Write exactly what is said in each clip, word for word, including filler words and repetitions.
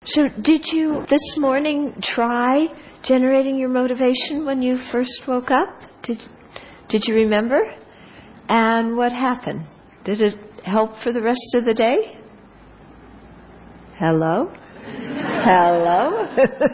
So did you this morning try generating your motivation when you first woke up? Did did you remember? And what happened? Did it help for the rest of the day? Hello? Hello?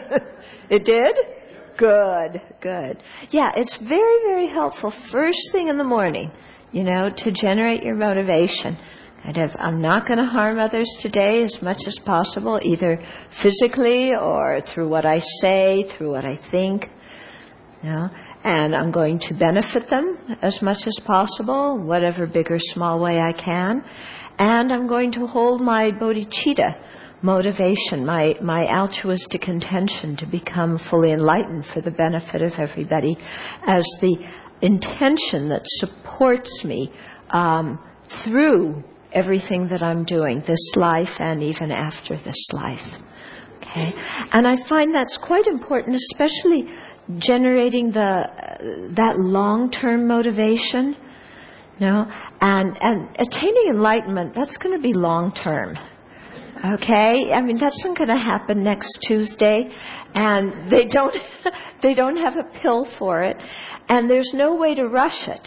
It did? Good, good. Yeah, it's very, very helpful first thing in the morning, you know, to generate your motivation. And if I'm not going to harm others today as much as possible, either physically or through what I say, through what I think, you know, and I'm going to benefit them as much as possible, whatever big or small way I can, and I'm going to hold my bodhicitta motivation, my, my altruistic intention to become fully enlightened for the benefit of everybody as the intention that supports me um, through everything that I'm doing, this life and even after this life. Okay? And I find that's quite important, especially generating the uh, that long-term motivation, you know, and, and attaining enlightenment, that's going to be long-term. Okay? I mean, that's not going to happen next Tuesday, and they don't they don't have a pill for it, and there's no way to rush it.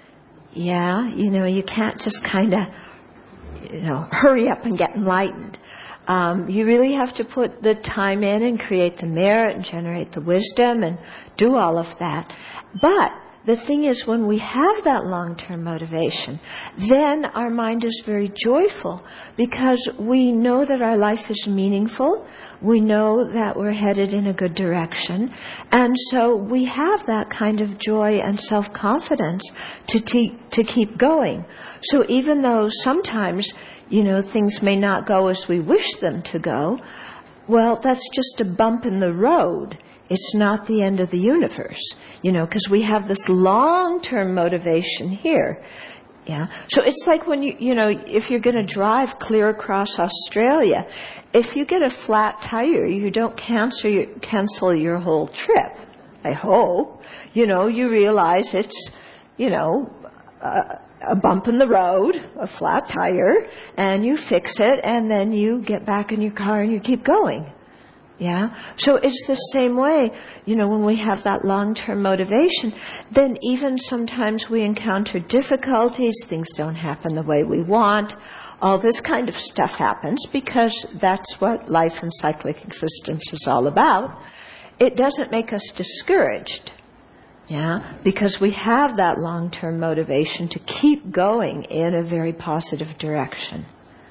Yeah, you know, you can't just kind of you know, hurry up and get enlightened. Um, you really have to put the time in and create the merit and generate the wisdom and do all of that. But the thing is, when we have that long-term motivation, then our mind is very joyful because we know that our life is meaningful. We know that we're headed in a good direction. And so we have that kind of joy and self-confidence to, te- to keep going. So even though sometimes, you know, things may not go as we wish them to go, well, that's just a bump in the road. It's not the end of the universe, you know, because we have this long-term motivation here. Yeah. So it's like when you, you know, if you're going to drive clear across Australia, if you get a flat tire, you don't cancel your, cancel your whole trip. I hope. You know, you realize it's, you know, a, a bump in the road, a flat tire, and you fix it, and then you get back in your car and you keep going. Yeah? So it's the same way, you know, when we have that long-term motivation, then even sometimes we encounter difficulties, things don't happen the way we want, all this kind of stuff happens because that's what life and cyclic existence is all about. It doesn't make us discouraged, yeah, because we have that long-term motivation to keep going in a very positive direction.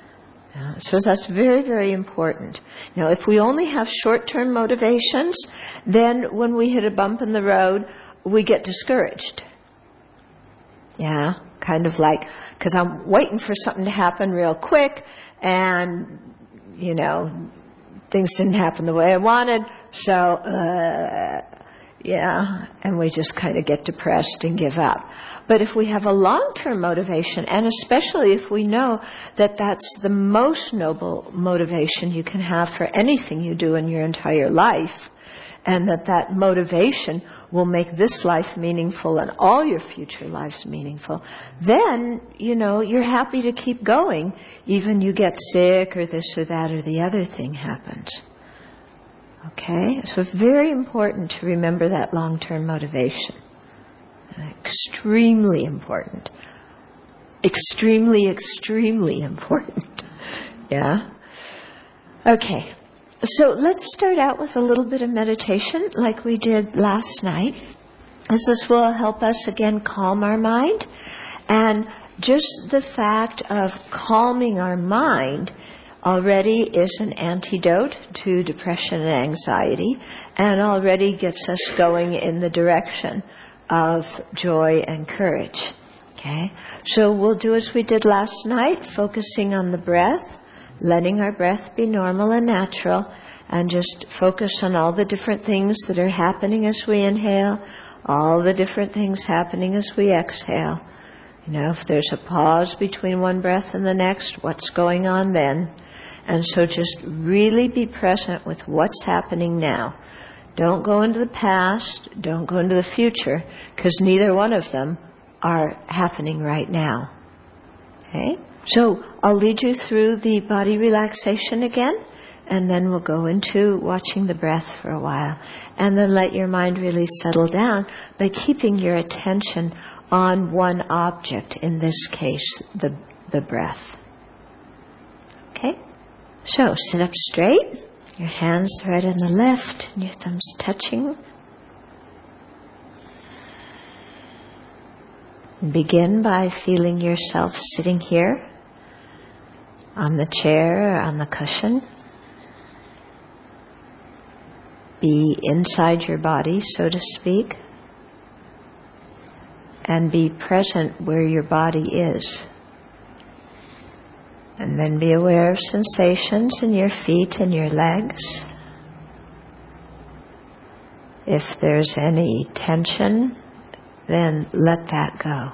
Uh, so that's very, very important. Now, if we only have short-term motivations, then when we hit a bump in the road, we get discouraged. Yeah, kind of like, because I'm waiting for something to happen real quick, and, you know, things didn't happen the way I wanted, so, uh, yeah, and we just kind of get depressed and give up. But if we have a long-term motivation, and especially if we know that that's the most noble motivation you can have for anything you do in your entire life, and that that motivation will make this life meaningful and all your future lives meaningful, then, you know, you're happy to keep going, even you get sick or this or that or the other thing happens. Okay? So it's very important to remember that long-term motivation. Extremely important. Extremely, extremely important. Yeah? Okay. So let's start out with a little bit of meditation like we did last night. As this will help us again calm our mind. And just the fact of calming our mind already is an antidote to depression and anxiety, and already gets us going in the direction of joy and courage. Okay? So we'll do as we did last night, focusing on the breath, letting our breath be normal and natural, and just focus on all the different things that are happening as we inhale, all the different things happening as we exhale. You know, if there's a pause between one breath and the next, what's going on then? And so just really be present with what's happening now. Don't go into the past, don't go into the future, because neither one of them are happening right now. Okay? So I'll lead you through the body relaxation again, And then we'll go into watching the breath for a while. And then let your mind really settle down by keeping your attention on one object, in this case, the, the breath. Okay? So, sit up straight. Your hands right on the left and your thumbs touching. Begin by feeling yourself sitting here on the chair or on the cushion. Be inside your body, so to speak, and be present where your body is. And then be aware of sensations in your feet and your legs. If there's any tension, then let that go.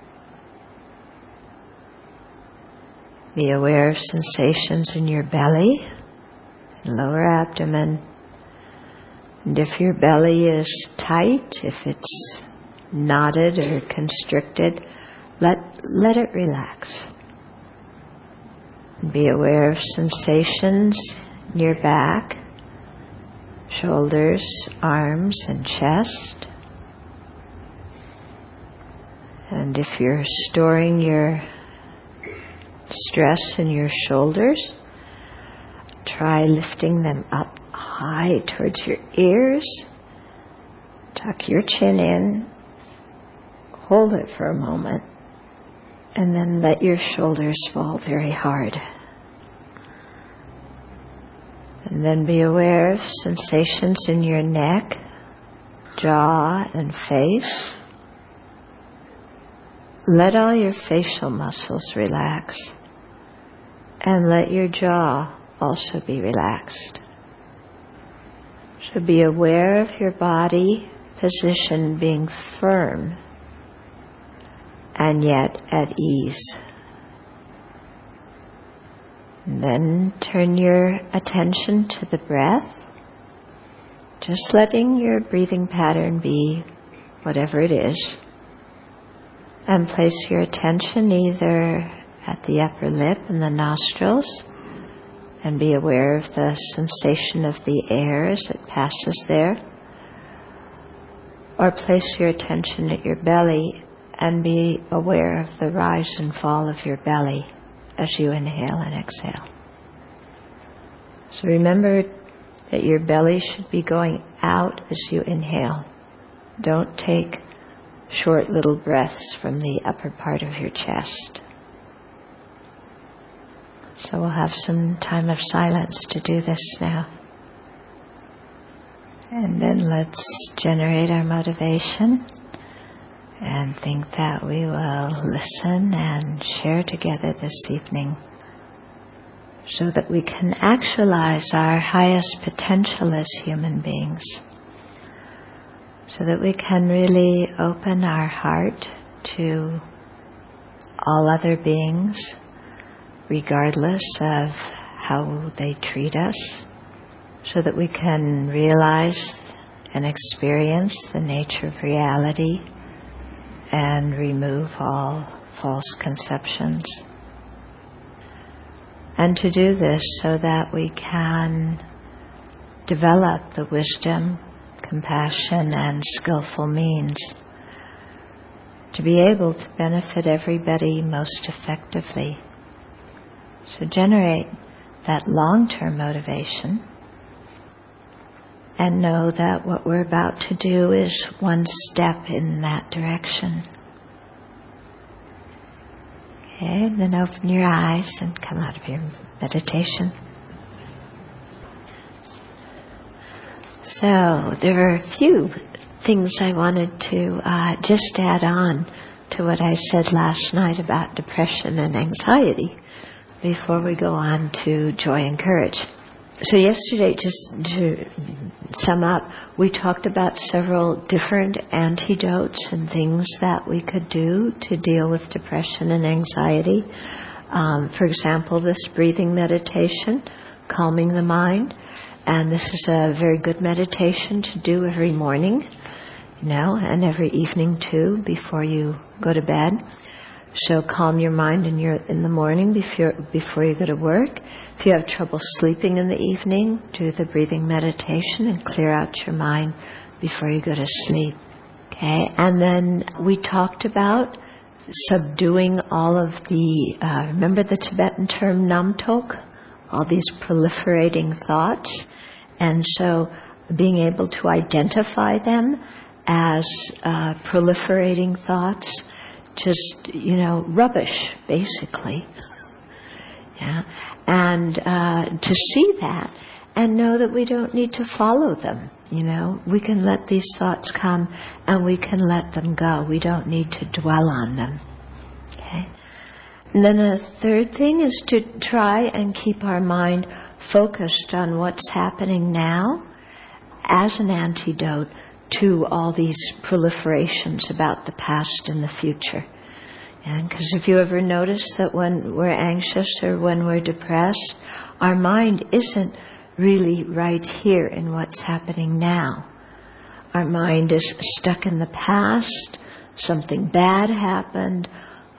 Be aware of sensations in your belly, lower abdomen. And if your belly is tight, if it's knotted or constricted, let, let it relax. Be aware of sensations in your back, shoulders, arms, and chest. And if you're storing your stress in your shoulders, try lifting them up high towards your ears. Tuck your chin in. Hold it for a moment. And then let your shoulders fall very hard. And then be aware of sensations in your neck, jaw, and face. Let all your facial muscles relax. And let your jaw also be relaxed. So be aware of your body position being firm and yet at ease. And then turn your attention to the breath, just letting your breathing pattern be whatever it is. And place your attention either at the upper lip and the nostrils, and be aware of the sensation of the air as it passes there. Or place your attention at your belly and be aware of the rise and fall of your belly as you inhale and exhale. So remember that your belly should be going out as you inhale. Don't take short little breaths from the upper part of your chest. So we'll have some time of silence to do this now. And then let's generate our motivation and think that we will listen and share together this evening so that we can actualize our highest potential as human beings, so that we can really open our heart to all other beings, regardless of how they treat us, so that we can realize and experience the nature of reality and remove all false conceptions. And to do this so that we can develop the wisdom, compassion, and skillful means to be able to benefit everybody most effectively. So generate that long-term motivation and know that what we're about to do is one step in that direction. Okay, then open your eyes and come out of your meditation. So there are a few things I wanted to uh, just add on to what I said last night about depression and anxiety before we go on to joy and courage. So yesterday, just to sum up, we talked about several different antidotes and things that we could do to deal with depression and anxiety. Um, for example, this breathing meditation, calming the mind. And this is a very good meditation to do every morning, you know, and every evening too, before you go to bed. So calm your mind in, your, in the morning before, before you go to work. If you have trouble sleeping in the evening, do the breathing meditation and clear out your mind before you go to sleep. Okay, and then we talked about subduing all of the, uh, remember the Tibetan term namtok? All these proliferating thoughts. And so being able to identify them as uh, proliferating thoughts, just, you know, rubbish, basically. Yeah, and uh, to see that and know that we don't need to follow them. You know, we can let these thoughts come and we can let them go. We don't need to dwell on them. Okay. And then a third thing is to try and keep our mind focused on what's happening now as an antidote to all these proliferations about the past and the future. And because if you ever notice that when we're anxious or when we're depressed, our mind isn't really right here in what's happening now. Our mind is stuck in the past, something bad happened,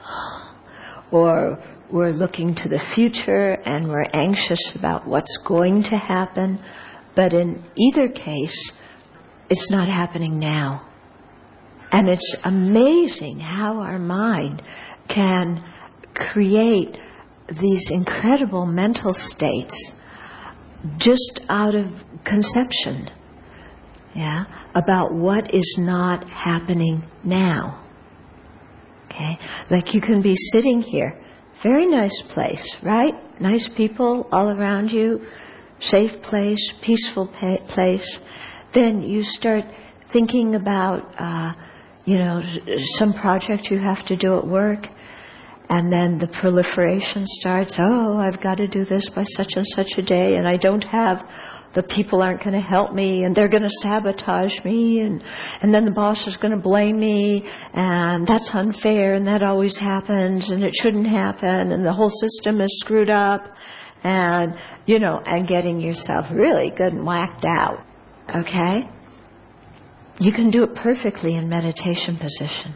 or we're looking to the future and we're anxious about what's going to happen. But in either case, it's not happening now. And it's amazing how our mind can create these incredible mental states just out of conception, yeah, about what is not happening now. Okay, like you can be sitting here, very nice place, right? Nice people all around you, safe place, peaceful pa- place. Then you start thinking about, uh, you know, some project you have to do at work. And then the proliferation starts. Oh, I've got to do this by such and such a day, and I don't have, the people aren't going to help me, and they're going to sabotage me, and, and then the boss is going to blame me, and that's unfair, and that always happens, and it shouldn't happen, and the whole system is screwed up, and, you know, and getting yourself really good and whacked out. Okay? You can do it perfectly in meditation position.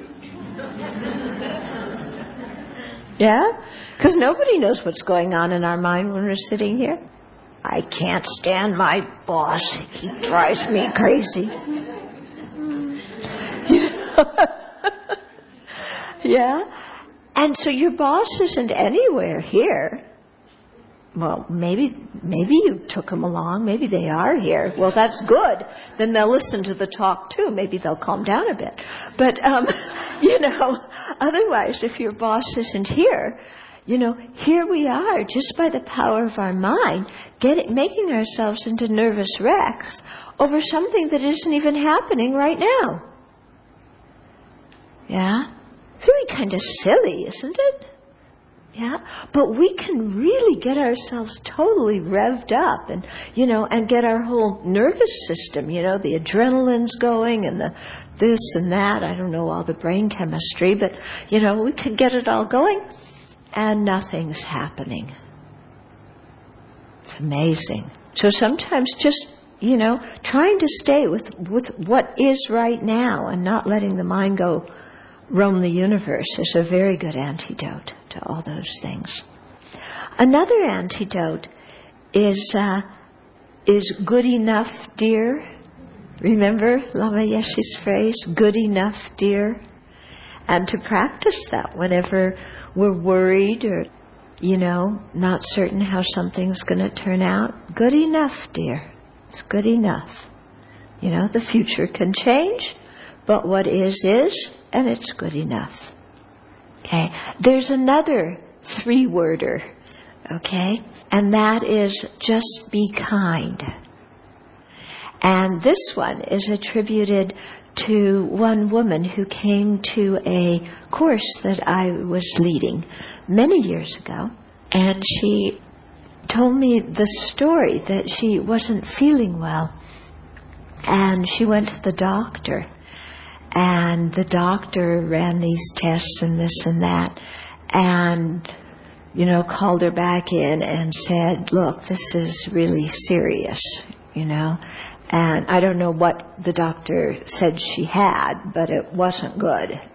Yeah? Because nobody knows what's going on in our mind when we're sitting here. I can't stand my boss. He drives me crazy. You know? Yeah? And so your boss isn't anywhere here. Well, maybe maybe you took them along. Maybe they are here. Well, that's good. Then they'll listen to the talk too. Maybe they'll calm down a bit. But, um, you know, otherwise, if your boss isn't here, you know, here we are, just by the power of our mind, getting, making ourselves into nervous wrecks over something that isn't even happening right now. Yeah? Really kind of silly, isn't it? Yeah, but we can really get ourselves totally revved up and, you know, and get our whole nervous system, you know, the adrenaline's going and the this and that. I don't know all the brain chemistry, but, you know, we could get it all going and nothing's happening. It's amazing. So sometimes just, you know, trying to stay with, with what is right now and not letting the mind go roam the universe is a very good antidote to all those things. Another antidote is uh, is good enough, dear. Remember Lama Yeshe's phrase, good enough, dear? And to practice that whenever we're worried or, you know, not certain how something's going to turn out. Good enough, dear. It's good enough. You know, the future can change, but what is, is, and it's good enough. Okay? There's another three-worder, okay? And that is just be kind. And this one is attributed to one woman who came to a course that I was leading many years ago. And she told me the story that she wasn't feeling well. And she went to the doctor. And the doctor ran these tests and this and that. And, you know, called her back in and said, look, this is really serious, you know. And I don't know what the doctor said she had, but it wasn't good.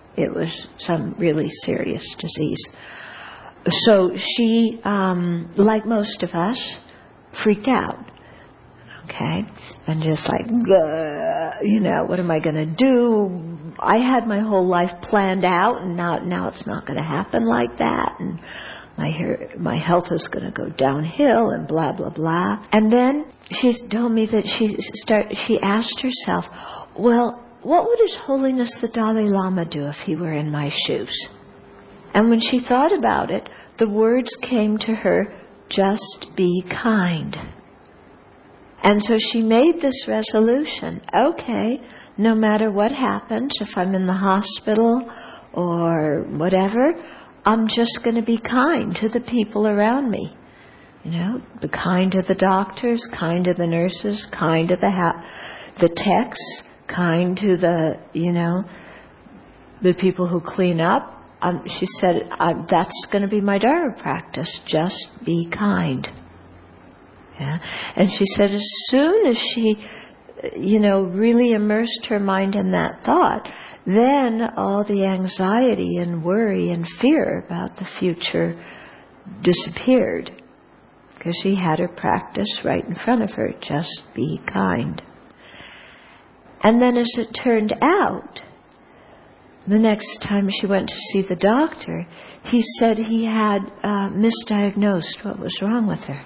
it was some really serious disease. So she, um, like most of us, freaked out. Okay? And just like, you know, what am I going to do? I had my whole life planned out, and now, now it's not going to happen like that. And my hair, my health is going to go downhill, and blah, blah, blah. And then she told me that she start, she asked herself, well, what would His Holiness the Dalai Lama do if he were in my shoes? And when she thought about it, the words came to her, just be kind. And so she made this resolution, okay, no matter what happens, if I'm in the hospital or whatever, I'm just going to be kind to the people around me. You know, be kind to the doctors, kind to the nurses, kind to the ha- the techs, kind to the, you know, the people who clean up. Um, she said, uh, that's going to be my Dharma practice, just be kind. Yeah. And she said as soon as she, you know, really immersed her mind in that thought, then all the anxiety and worry and fear about the future disappeared. Because she had her practice right in front of her, just be kind. And then as it turned out, the next time she went to see the doctor, he said he had uh, misdiagnosed what was wrong with her.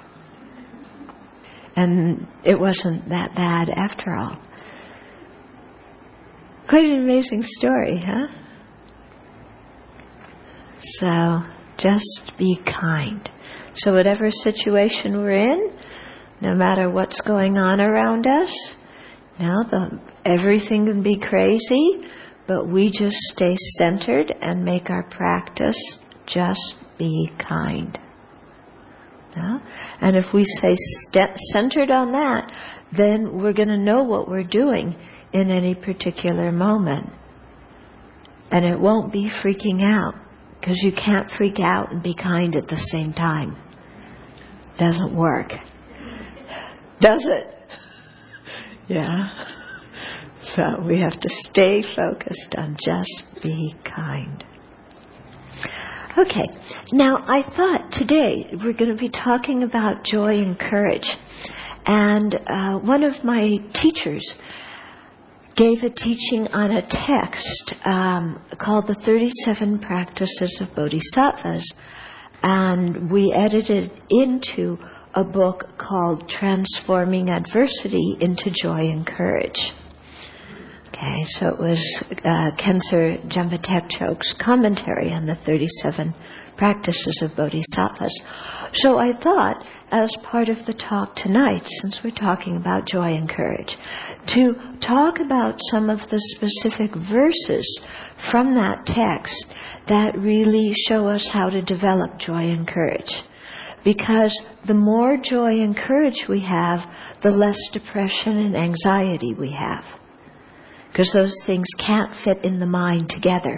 And it wasn't that bad after all. Quite an amazing story, huh? So, just be kind. So whatever situation we're in, no matter what's going on around us, now the, everything can be crazy, but we just stay centered and make our practice just be kind. Yeah? And if we stay st- centered on that, then we're going to know what we're doing in any particular moment. And it won't be freaking out, because you can't freak out and be kind at the same time. Doesn't work. Does it? Yeah. So we have to stay focused on just be kind. Okay, now I thought today we're going to be talking about joy and courage. And uh, one of my teachers gave a teaching on a text um, called The thirty-seven Practices of Bodhisattvas. And we edited into a book called Transforming Adversity into Joy and Courage. Okay, so it was uh, Khensur Jampa Tekchok's commentary on the thirty-seven Practices of Bodhisattvas. So I thought, as part of the talk tonight, since we're talking about joy and courage, to talk about some of the specific verses from that text that really show us how to develop joy and courage. Because the more joy and courage we have, the less depression and anxiety we have. Because those things can't fit in the mind together.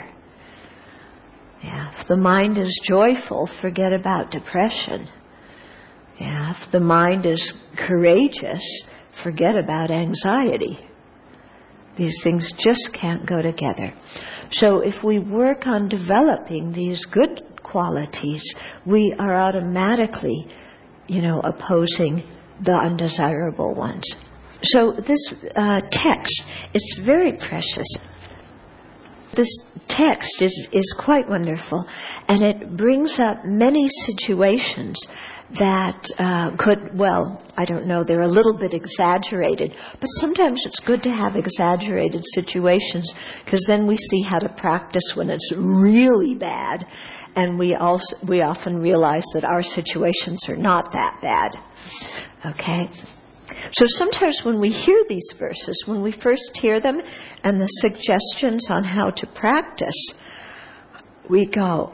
Yeah, if the mind is joyful, forget about depression. Yeah, if the mind is courageous, forget about anxiety. These things just can't go together. So if we work on developing these good qualities, we are automatically, you know, opposing the undesirable ones. So this uh, text, it's very precious. This text is, is quite wonderful, and it brings up many situations that uh, could, well, I don't know, they're a little bit exaggerated, but sometimes it's good to have exaggerated situations, because then we see how to practice when it's really bad, and we also we often realize that our situations are not that bad. Okay? So sometimes when we hear these verses, when we first hear them and the suggestions on how to practice, we go,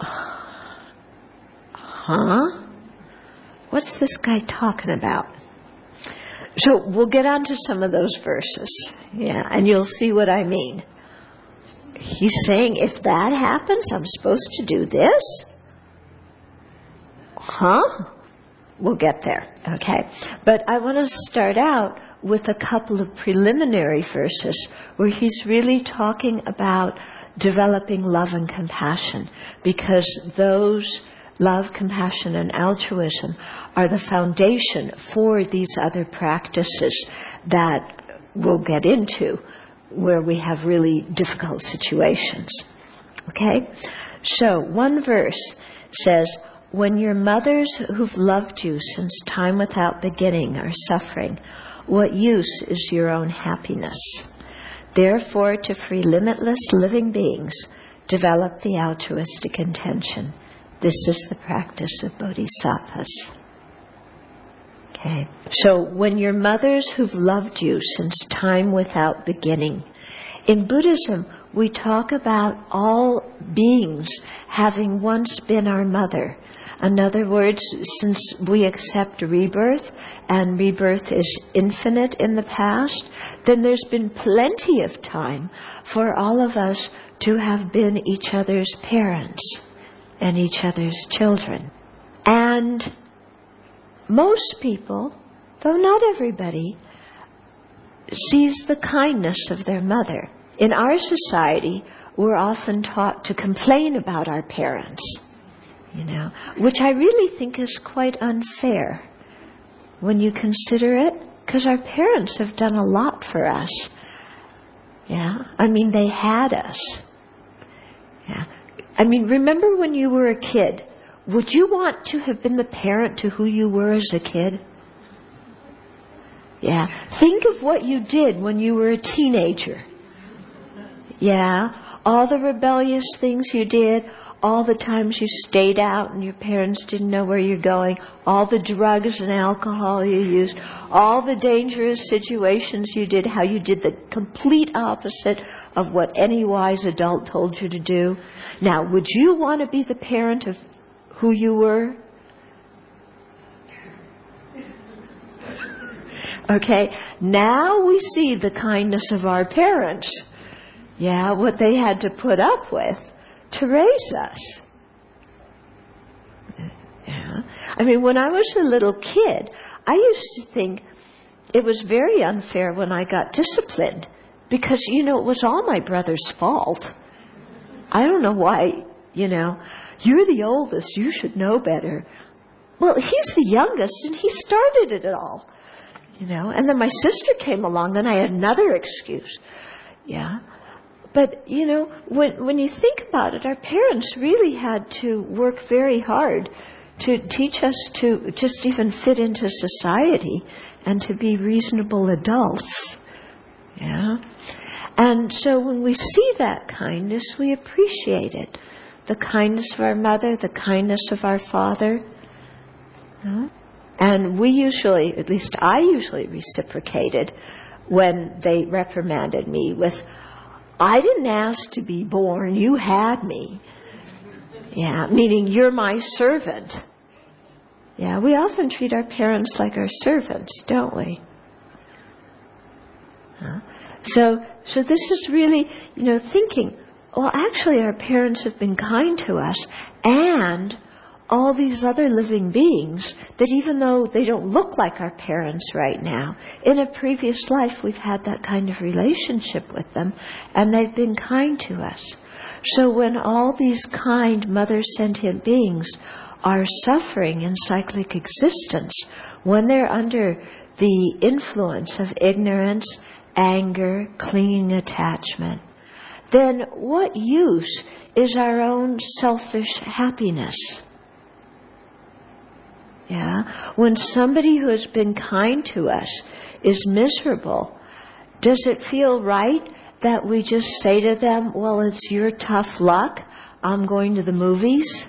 huh? What's this guy talking about? So we'll get on to some of those verses, yeah, and you'll see what I mean. He's saying, if that happens, I'm supposed to do this? Huh? We'll get there, okay? But I want to start out with a couple of preliminary verses where he's really talking about developing love and compassion, because those love, compassion, and altruism are the foundation for these other practices that we'll get into where we have really difficult situations. Okay? So, one verse says, when your mothers who've loved you since time without beginning are suffering, what use is your own happiness? Therefore, to free limitless living beings, develop the altruistic intention. This is the practice of bodhisattvas. Okay. So, when your mothers who've loved you since time without beginning. In Buddhism, we talk about all beings having once been our mother. In other words, since we accept rebirth, and rebirth is infinite in the past, then there's been plenty of time for all of us to have been each other's parents and each other's children. And most people, though not everybody, sees the kindness of their mother. In our society, we're often taught to complain about our parents, you know, which I really think is quite unfair when you consider it, because our parents have done a lot for us. Yeah, I mean, they had us. Yeah, I mean, remember when you were a kid? Would you want to have been the parent to who you were as a kid? Yeah, think of what you did when you were a teenager. Yeah, all the rebellious things you did, all the times you stayed out and your parents didn't know where you're going, all the drugs and alcohol you used, all the dangerous situations you did, how you did the complete opposite of what any wise adult told you to do. Now, would you want to be the parent of who you were? Okay, now we see the kindness of our parents. Yeah, what they had to put up with to raise us. Yeah. I mean, when I was a little kid, I used to think it was very unfair when I got disciplined because, you know, it was all my brother's fault. I don't know why, you know, you're the oldest, you should know better. Well, he's the youngest and he started it all, you know, and then my sister came along, then I had another excuse. Yeah. But, you know, when when you think about it, our parents really had to work very hard to teach us to just even fit into society and to be reasonable adults. Yeah? And so when we see that kindness, we appreciate it. The kindness of our mother, the kindness of our father. Yeah? And we usually, at least I usually reciprocated when they reprimanded me with, I didn't ask to be born, you had me. Yeah, meaning you're my servant. Yeah, we often treat our parents like our servants, don't we? Huh? So, so this is really, you know, thinking, well, actually our parents have been kind to us, and all these other living beings that even though they don't look like our parents right now, in a previous life we've had that kind of relationship with them and they've been kind to us. So when all these kind mother sentient beings are suffering in cyclic existence, when they're under the influence of ignorance, anger, clinging attachment, then what use is our own selfish happiness? Yeah, when somebody who has been kind to us is miserable, does it feel right that we just say to them, well, it's your tough luck, I'm going to the movies?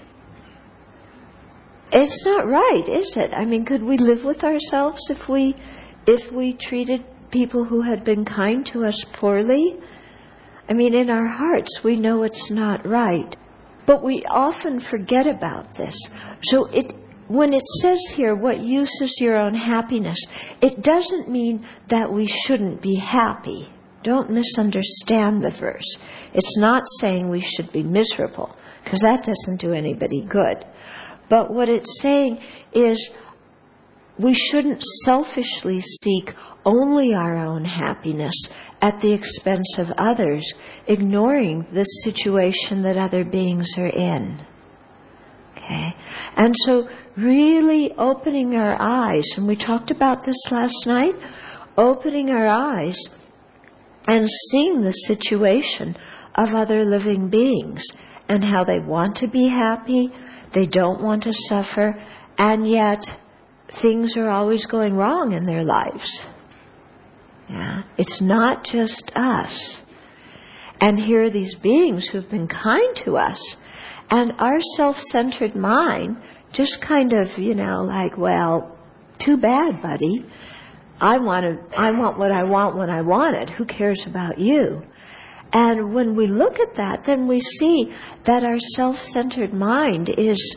It's not right, is it? I mean, could we live with ourselves if we if we treated people who had been kind to us poorly? I mean, in our hearts we know it's not right, but we often forget about this. So it when it says here, what use is your own happiness, it doesn't mean that we shouldn't be happy. Don't misunderstand the verse. It's not saying we should be miserable, because that doesn't do anybody good. But what it's saying is we shouldn't selfishly seek only our own happiness at the expense of others, ignoring the situation that other beings are in. Okay? And so really opening our eyes, and we talked about this last night, opening our eyes and seeing the situation of other living beings and how they want to be happy, they don't want to suffer, and yet things are always going wrong in their lives. Yeah, it's not just us. And here are these beings who've been kind to us, and our self-centered mind just kind of, you know, like, well, too bad, buddy. I want to, I want what I want when I want it. Who cares about you? And when we look at that, then we see that our self-centered mind is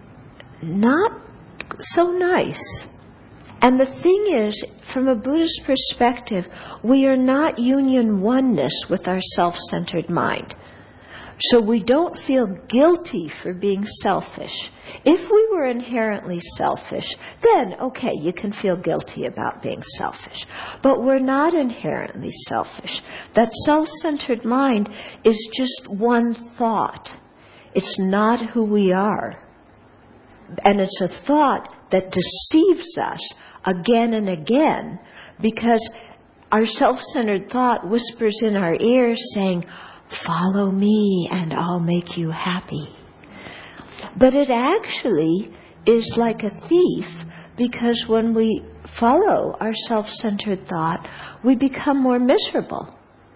not so nice. And the thing is, from a Buddhist perspective, we are not union oneness with our self-centered mind. So we don't feel guilty for being selfish. If we were inherently selfish, then, okay, you can feel guilty about being selfish. But we're not inherently selfish. That self-centered mind is just one thought. It's not who we are. And it's a thought that deceives us again and again, because our self-centered thought whispers in our ears saying, follow me and I'll make you happy. But it actually is like a thief, because when we follow our self-centered thought, we become more miserable.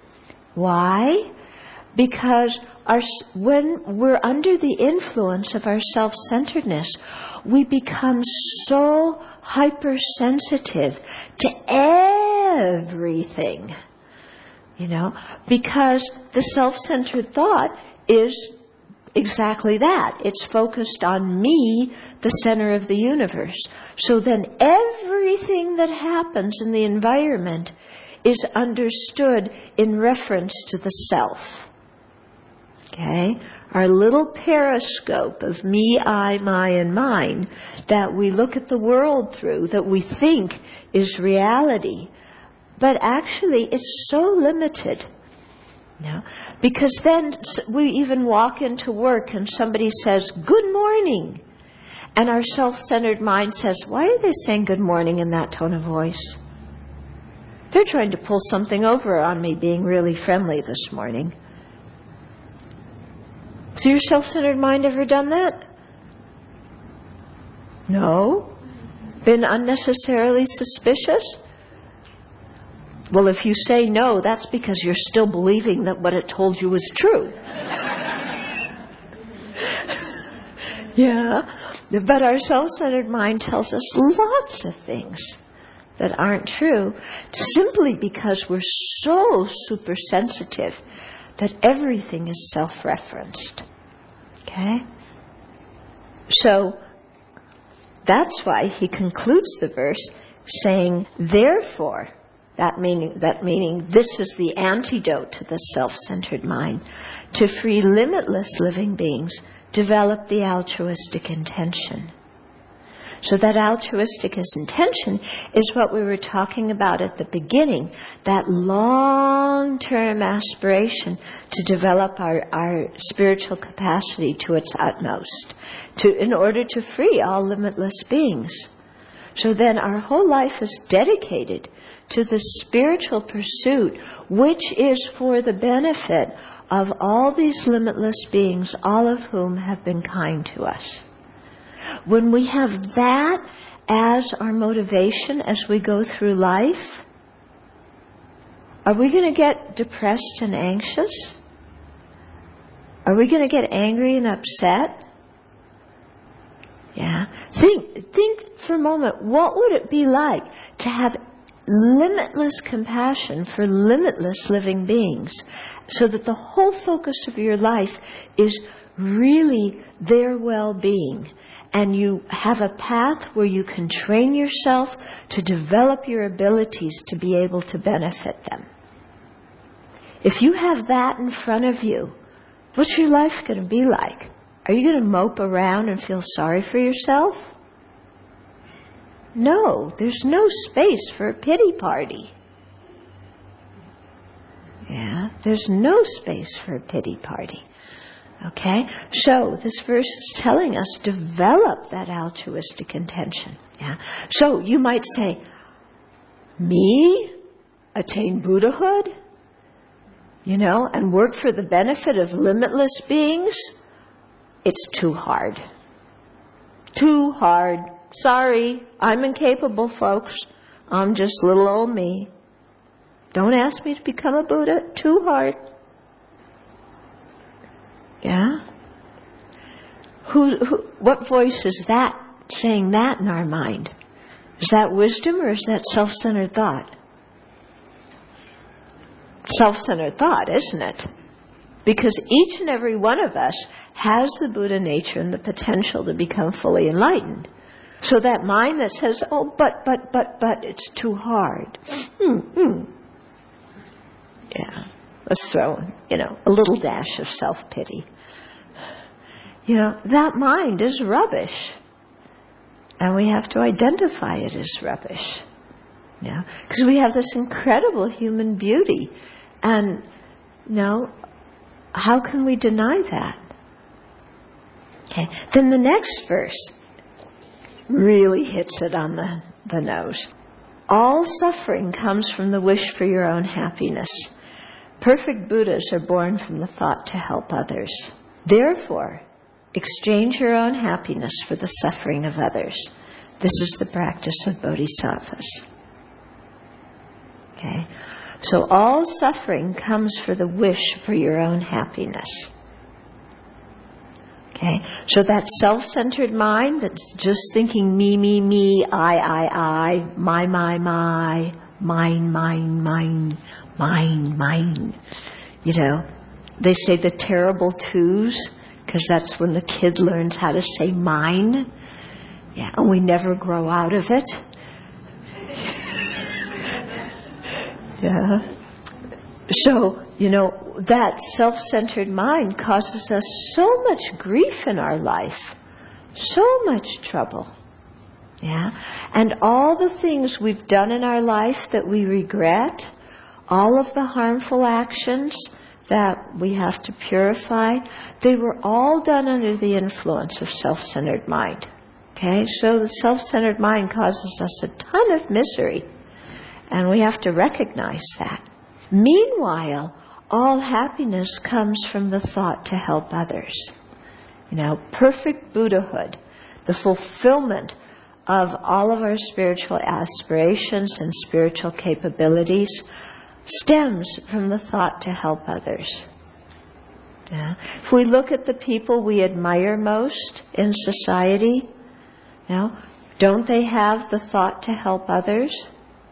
Why? Because our, when we're under the influence of our self-centeredness, we become so hypersensitive to everything. You know, because the self-centered thought is exactly that. It's focused on me, the center of the universe. So then everything that happens in the environment is understood in reference to the self. Okay? Our little periscope of me, I, my, and mine that we look at the world through, that we think is reality. But actually, it's so limited, you know, because then we even walk into work and somebody says, good morning. And our self-centered mind says, why are they saying good morning in that tone of voice? They're trying to pull something over on me being really friendly this morning. So your self-centered mind ever done that? No? Been unnecessarily suspicious? Well, if you say no, that's because you're still believing that what it told you was true. Yeah. But our self-centered mind tells us lots of things that aren't true, simply because we're so super sensitive that everything is self-referenced. Okay? So, that's why he concludes the verse saying, therefore, That meaning, that meaning this is the antidote to the self-centered mind. To free limitless living beings, develop the altruistic intention. So that altruistic intention is what we were talking about at the beginning, that long-term aspiration to develop our, our spiritual capacity to its utmost, to, in order to free all limitless beings. So then our whole life is dedicated to the spiritual pursuit, which is for the benefit of all these limitless beings, all of whom have been kind to us. When we have that as our motivation as we go through life, are we going to get depressed and anxious? Are we going to get angry and upset? Yeah. Think, think for a moment, what would it be like to have limitless compassion for limitless living beings, so that the whole focus of your life is really their well-being, and you have a path where you can train yourself to develop your abilities to be able to benefit them. If you have that in front of you, what's your life going to be like? Are you going to mope around and feel sorry for yourself? No, there's no space for a pity party. Yeah, there's no space for a pity party. Okay? So, this verse is telling us, develop that altruistic intention. Yeah? So, you might say, me? Attain Buddhahood? You know, and work for the benefit of limitless beings? It's too hard. Too hard. Sorry, I'm incapable, folks. I'm just little old me. Don't ask me to become a Buddha. Too hard. Yeah? Who, who, what voice is that saying that in our mind? Is that wisdom or is that self-centered thought? Self-centered thought, isn't it? Because each and every one of us has the Buddha nature and the potential to become fully enlightened. So that mind that says, oh, but, but, but, but, it's too hard. Mm-hmm. Yeah. Let's throw, you know, a little dash of self-pity. You know, that mind is rubbish. And we have to identify it as rubbish. Yeah. Because we have this incredible human beauty. And, you know, how can we deny that? Okay. Then the next verse really hits it on the, the nose. All suffering comes from the wish for your own happiness. Perfect Buddhas are born from the thought to help others. Therefore, exchange your own happiness for the suffering of others. This is the practice of bodhisattvas. Okay? So all suffering comes for the wish for your own happiness. Okay? So that self-centered mind that's just thinking me, me, me, I, I, I, my, my, my, mine, mine, mine, mine, mine. You know, they say the terrible twos, because that's when the kid learns how to say mine. Yeah, and we never grow out of it. Yeah. So, you know, that self-centered mind causes us so much grief in our life, so much trouble. Yeah? And all the things we've done in our life that we regret, all of the harmful actions that we have to purify, they were all done under the influence of self-centered mind. Okay? So the self-centered mind causes us a ton of misery, and we have to recognize that. Meanwhile, all happiness comes from the thought to help others. You know, perfect Buddhahood, the fulfillment of all of our spiritual aspirations and spiritual capabilities, stems from the thought to help others. Yeah. If we look at the people we admire most in society, you know, don't they have the thought to help others?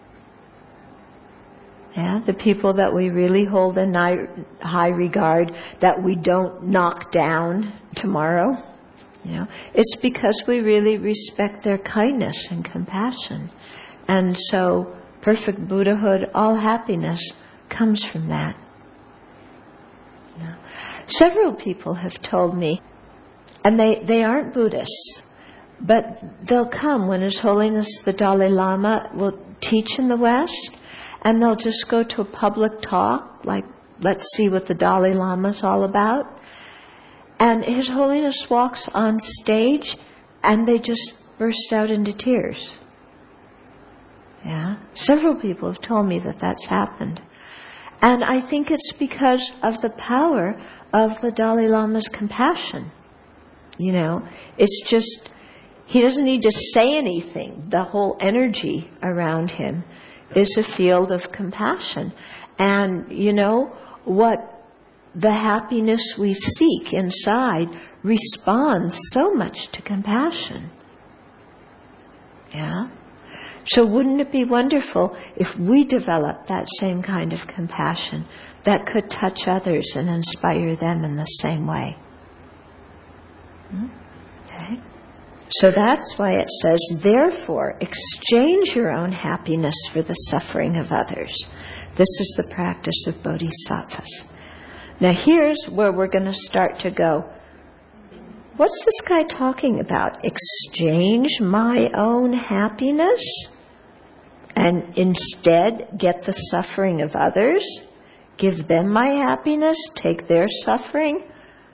Yeah, the people that we really hold in high regard, that we don't knock down tomorrow. You know, it's because we really respect their kindness and compassion. And so, perfect Buddhahood, all happiness, comes from that. You know, several people have told me, and they, they aren't Buddhists, but they'll come when His Holiness the Dalai Lama will teach in the West, and they'll just go to a public talk, like, let's see what the Dalai Lama's all about. And His Holiness walks on stage, and they just burst out into tears. Yeah, several people have told me that that's happened. And I think it's because of the power of the Dalai Lama's compassion. You know, it's just, he doesn't need to say anything. The whole energy around him is a field of compassion. And, you know, what the happiness we seek inside responds so much to compassion. Yeah? So wouldn't it be wonderful if we developed that same kind of compassion that could touch others and inspire them in the same way? Okay. So that's why it says, therefore, exchange your own happiness for the suffering of others. This is the practice of bodhisattvas. Now here's where we're going to start to go, what's this guy talking about? Exchange my own happiness and instead get the suffering of others? Give them my happiness, take their suffering?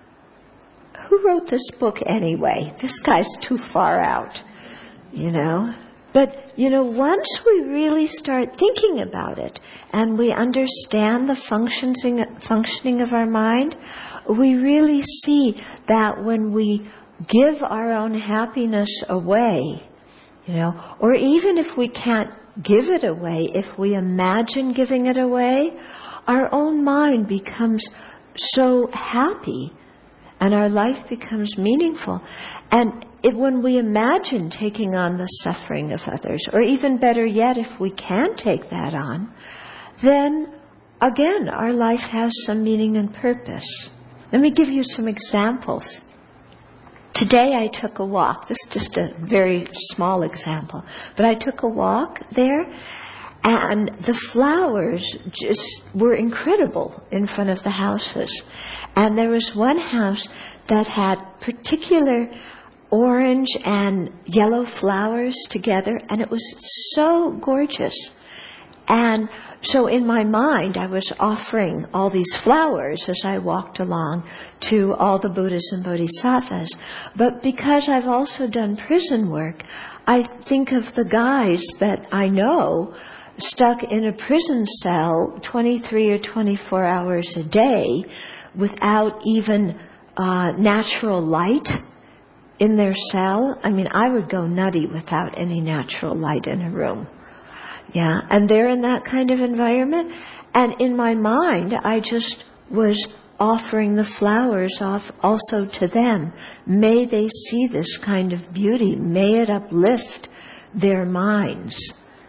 Who wrote this book anyway? This guy's too far out, you know? But, you know, once we really start thinking about it and we understand the functioning, functioning of our mind, we really see that when we give our own happiness away, you know, or even if we can't give it away, if we imagine giving it away, our own mind becomes so happy and our life becomes meaningful. And it, when we imagine taking on the suffering of others, or even better yet, if we can't take that on, then again, our life has some meaning and purpose. Let me give you some examples. Today I took a walk. This is just a very small example. But I took a walk there, and the flowers just were incredible in front of the houses. And there was one house that had particular orange and yellow flowers together, and it was so gorgeous. And so in my mind, I was offering all these flowers as I walked along to all the Buddhas and Bodhisattvas. But because I've also done prison work, I think of the guys that I know stuck in a prison cell twenty-three or twenty-four hours a day without even uh, natural light in their cell. I mean, I would go nutty without any natural light in a room. Yeah, and they're in that kind of environment. And in my mind, I just was offering the flowers off also to them. May they see this kind of beauty. May it uplift their minds.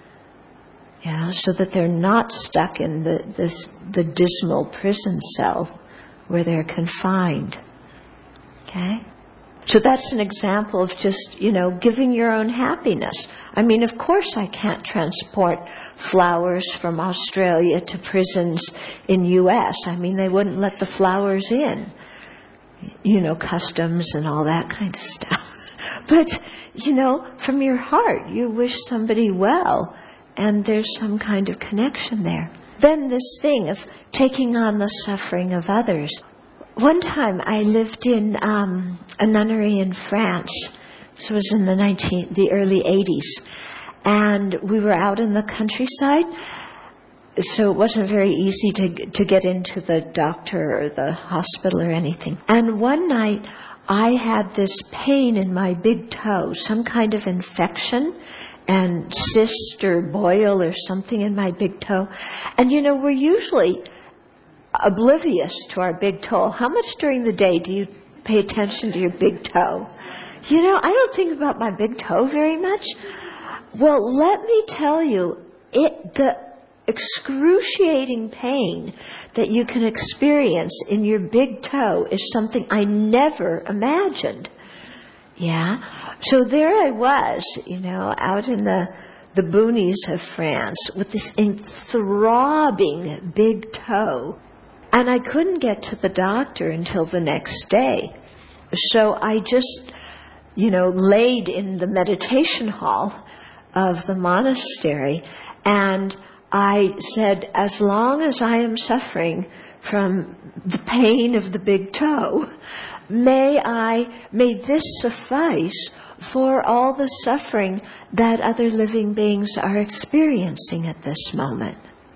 Yeah, so that they're not stuck in the this the dismal prison cell where they're confined. Okay? So that's an example of just, you know, giving your own happiness. I mean, of course I can't transport flowers from Australia to prisons in U S. I mean, they wouldn't let the flowers in. You know, customs and all that kind of stuff. But, you know, from your heart, you wish somebody well, and there's some kind of connection there. Then this thing of taking on the suffering of others. One time I lived in um, a nunnery in France. This was in the nineteen, the early eighties. And we were out in the countryside, so it wasn't very easy to to get into the doctor or the hospital or anything. And one night I had this pain in my big toe, some kind of infection and cyst or boil or something in my big toe. And you know, we're usually oblivious to our big toe. How much during the day do you pay attention to your big toe? You know, I don't think about my big toe very much. Well, let me tell you, it the excruciating pain that you can experience in your big toe is something I never imagined. Yeah? So there I was, you know, out in the the boonies of France with this throbbing big toe. And I couldn't get to the doctor until the next day. So I just, you know, laid in the meditation hall of the monastery, and I said, as long as I am suffering from the pain of the big toe, may I, may this suffice for all the suffering that other living beings are experiencing at this moment.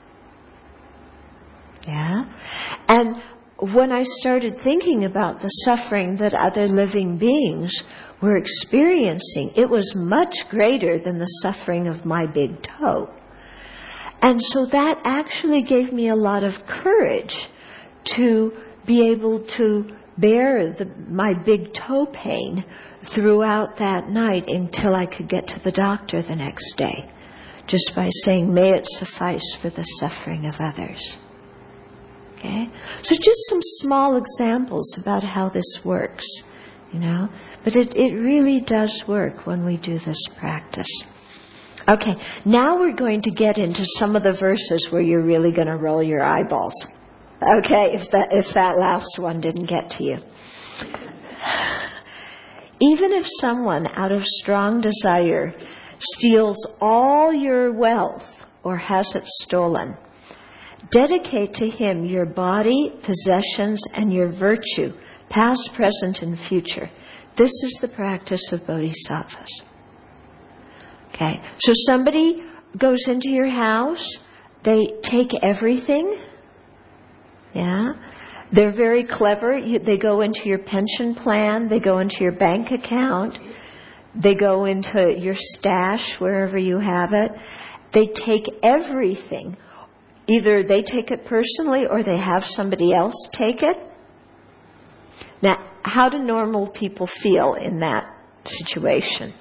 Yeah? And when I started thinking about the suffering that other living beings were experiencing, it was much greater than the suffering of my big toe. And so that actually gave me a lot of courage to be able to bear the, my big toe pain throughout that night until I could get to the doctor the next day, just by saying, may it suffice for the suffering of others. Okay? So just some small examples about how this works, you know. But it, it really does work when we do this practice. Okay, now we're going to get into some of the verses where you're really going to roll your eyeballs. Okay, if that, if that last one didn't get to you. even if someone out of strong desire steals all your wealth or has it stolen, dedicate to him your body, possessions, and your virtue, past, present, and future. This is the practice of bodhisattvas. Okay, so somebody goes into your house, they take everything, yeah? They're very clever. You, they go into your pension plan, they go into your bank account, they go into your stash, wherever you have it. They take everything. Either they take it personally or they have somebody else take it. Now, how do normal people feel in that situation?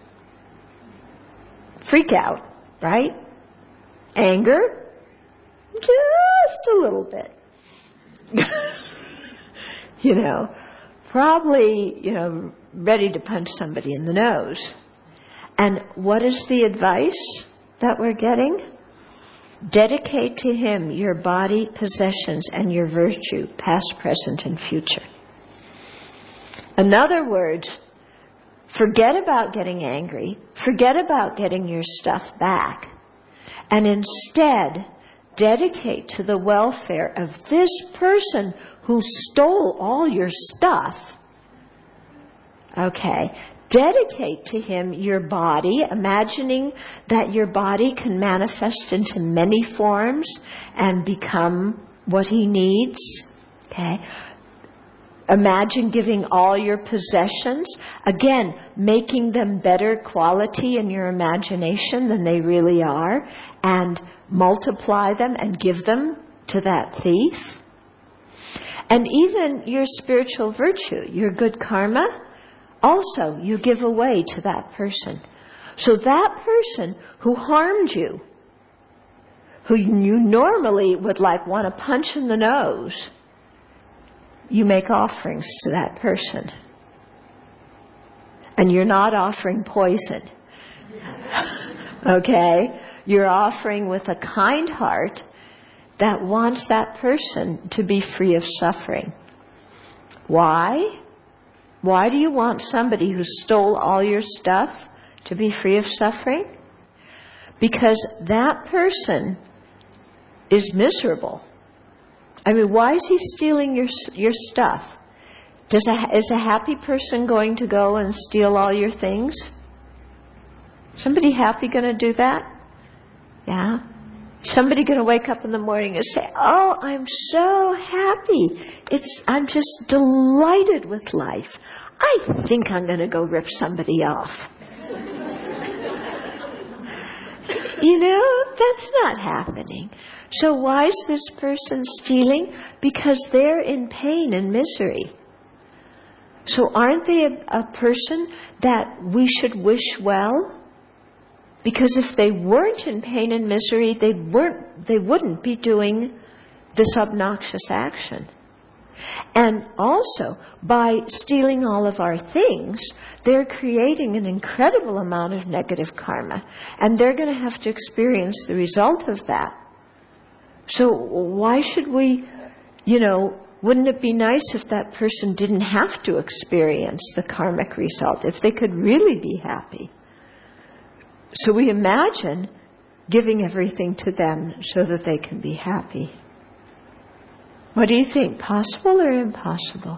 Freak out, right? Anger? Just a little bit. You know, probably, you know, ready to punch somebody in the nose. And what is the advice that we're getting? Dedicate to him your body, possessions, and your virtue, past, present, and future. In other words, forget about getting angry, forget about getting your stuff back, and instead dedicate to the welfare of this person who stole all your stuff. Okay. Dedicate to him your body, imagining that your body can manifest into many forms and become what he needs. Okay. Imagine giving all your possessions, again, making them better quality in your imagination than they really are, and multiply them and give them to that thief. And even your spiritual virtue, your good karma, also, you give away to that person. So that person who harmed you, who you normally would like want to punch in the nose, you make offerings to that person. And you're not offering poison. Okay? You're offering with a kind heart that wants that person to be free of suffering. Why? Why do you want somebody who stole all your stuff to be free of suffering? Because that person is miserable. I mean, why is he stealing your your stuff? Does a, is a happy person going to go and steal all your things? Somebody happy going to do that? Yeah. Somebody going to wake up in the morning and say, "Oh, I'm so happy. It's I'm just delighted with life. I think I'm going to go rip somebody off." You know, that's not happening. So why is this person stealing? Because they're in pain and misery. So aren't they a, a person that we should wish well? Because if they weren't in pain and misery, they weren't, they wouldn't be doing this obnoxious action. And also, by stealing all of our things, they're creating an incredible amount of negative karma. And they're going to have to experience the result of that. So why should we, you know, wouldn't it be nice if that person didn't have to experience the karmic result, if they could really be happy? So we imagine giving everything to them so that they can be happy. What do you think? Possible or impossible?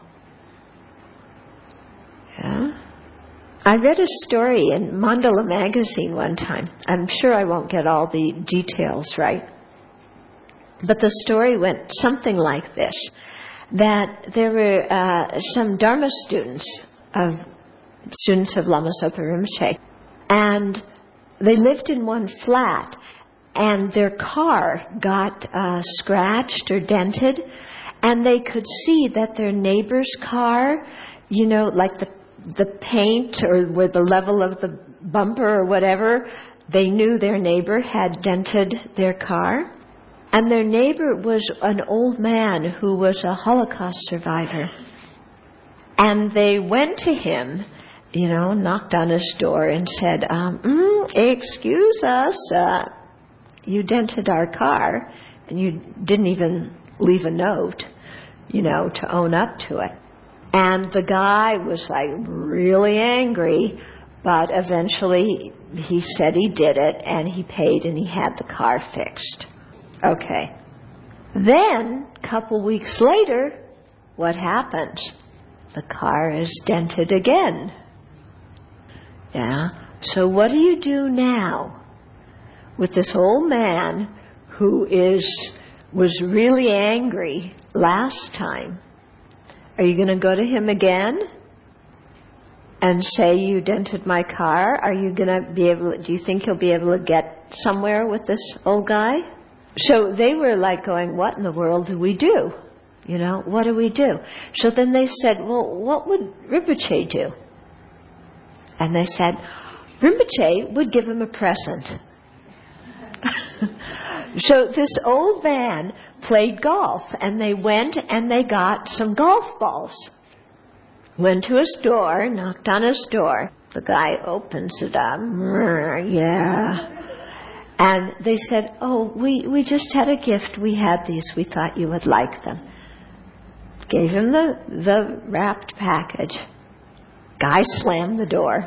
Yeah? I read a story in Mandala magazine one time. I'm sure I won't get all the details right. But the story went something like this, that there were uh, some Dharma students, of students of Lama Zopa Rinpoche, and they lived in one flat, and their car got uh, scratched or dented, and they could see that their neighbor's car, you know, like the the paint or where the level of the bumper or whatever, they knew their neighbor had dented their car. And their neighbor was an old man who was a Holocaust survivor. And they went to him, you know, knocked on his door and said, um, mm, excuse us, uh, you dented our car, and you didn't even leave a note, you know, to own up to it. And the guy was like really angry, but eventually he said he did it, and he paid, and he had the car fixed. Okay. Then, a couple weeks later, what happens? The car is dented again. Yeah. So what do you do now with this old man who is was really angry last time? Are you going to go to him again and say, you dented my car? Are you going to be able, do you think you'll be able to get somewhere with this old guy? So they were like going, what in the world do we do? You know, what do we do? So then they said, well, what would Rinpoche do? And they said, Rinpoche would give him a present. So this old man played golf, and they went and they got some golf balls. Went to his door, knocked on his door. The guy opens it up. Yeah. And they said, oh, we, we just had a gift. We had these. We thought you would like them. Gave him the, the wrapped package. Guy slammed the door.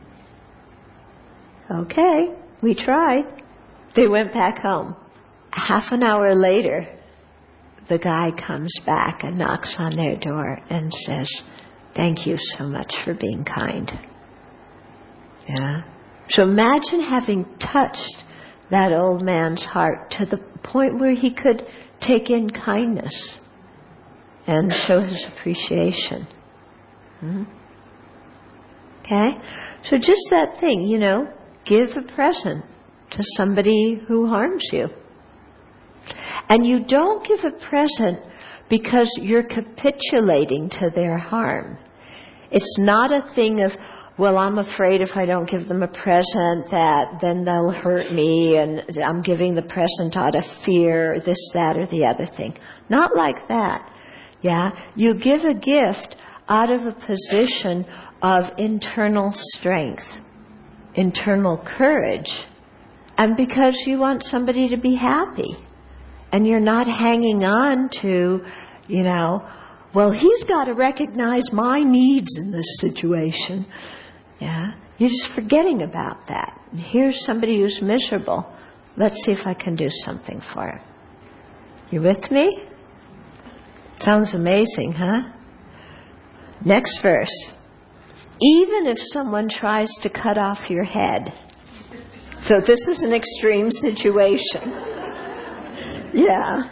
Okay, we tried. They went back home. Half an hour later, the guy comes back and knocks on their door and says, thank you so much for being kind. Yeah. So imagine having touched that old man's heart to the point where he could take in kindness and show his appreciation. Hmm? Okay? So just that thing, you know, give a present to somebody who harms you. And you don't give a present because you're capitulating to their harm. It's not a thing of, well, I'm afraid if I don't give them a present that then they'll hurt me, and I'm giving the present out of fear, this, that, or the other thing. Not like that. Yeah? You give a gift out of a position of internal strength, internal courage, and because you want somebody to be happy. And you're not hanging on to, you know, well, he's got to recognize my needs in this situation. Yeah? You're just forgetting about that. And here's somebody who's miserable. Let's see if I can do something for him. You with me? Sounds amazing, huh? Next verse. Even if someone tries to cut off your head. So this is an extreme situation. Yeah.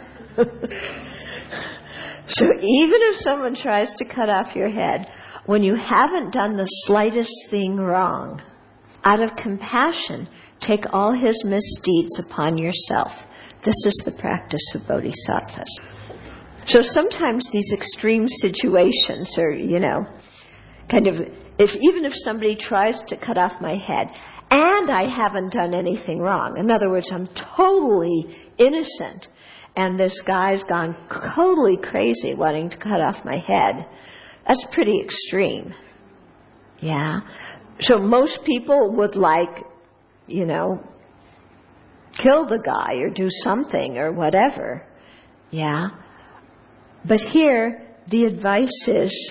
So even if someone tries to cut off your head, when you haven't done the slightest thing wrong, out of compassion, take all his misdeeds upon yourself. This is the practice of bodhisattvas. So sometimes these extreme situations are, you know, kind of, if even if somebody tries to cut off my head, and I haven't done anything wrong. In other words, I'm totally innocent, and this guy's gone totally crazy wanting to cut off my head. That's pretty extreme. Yeah? So most people would like, you know, kill the guy or do something or whatever. Yeah? But here, the advice is,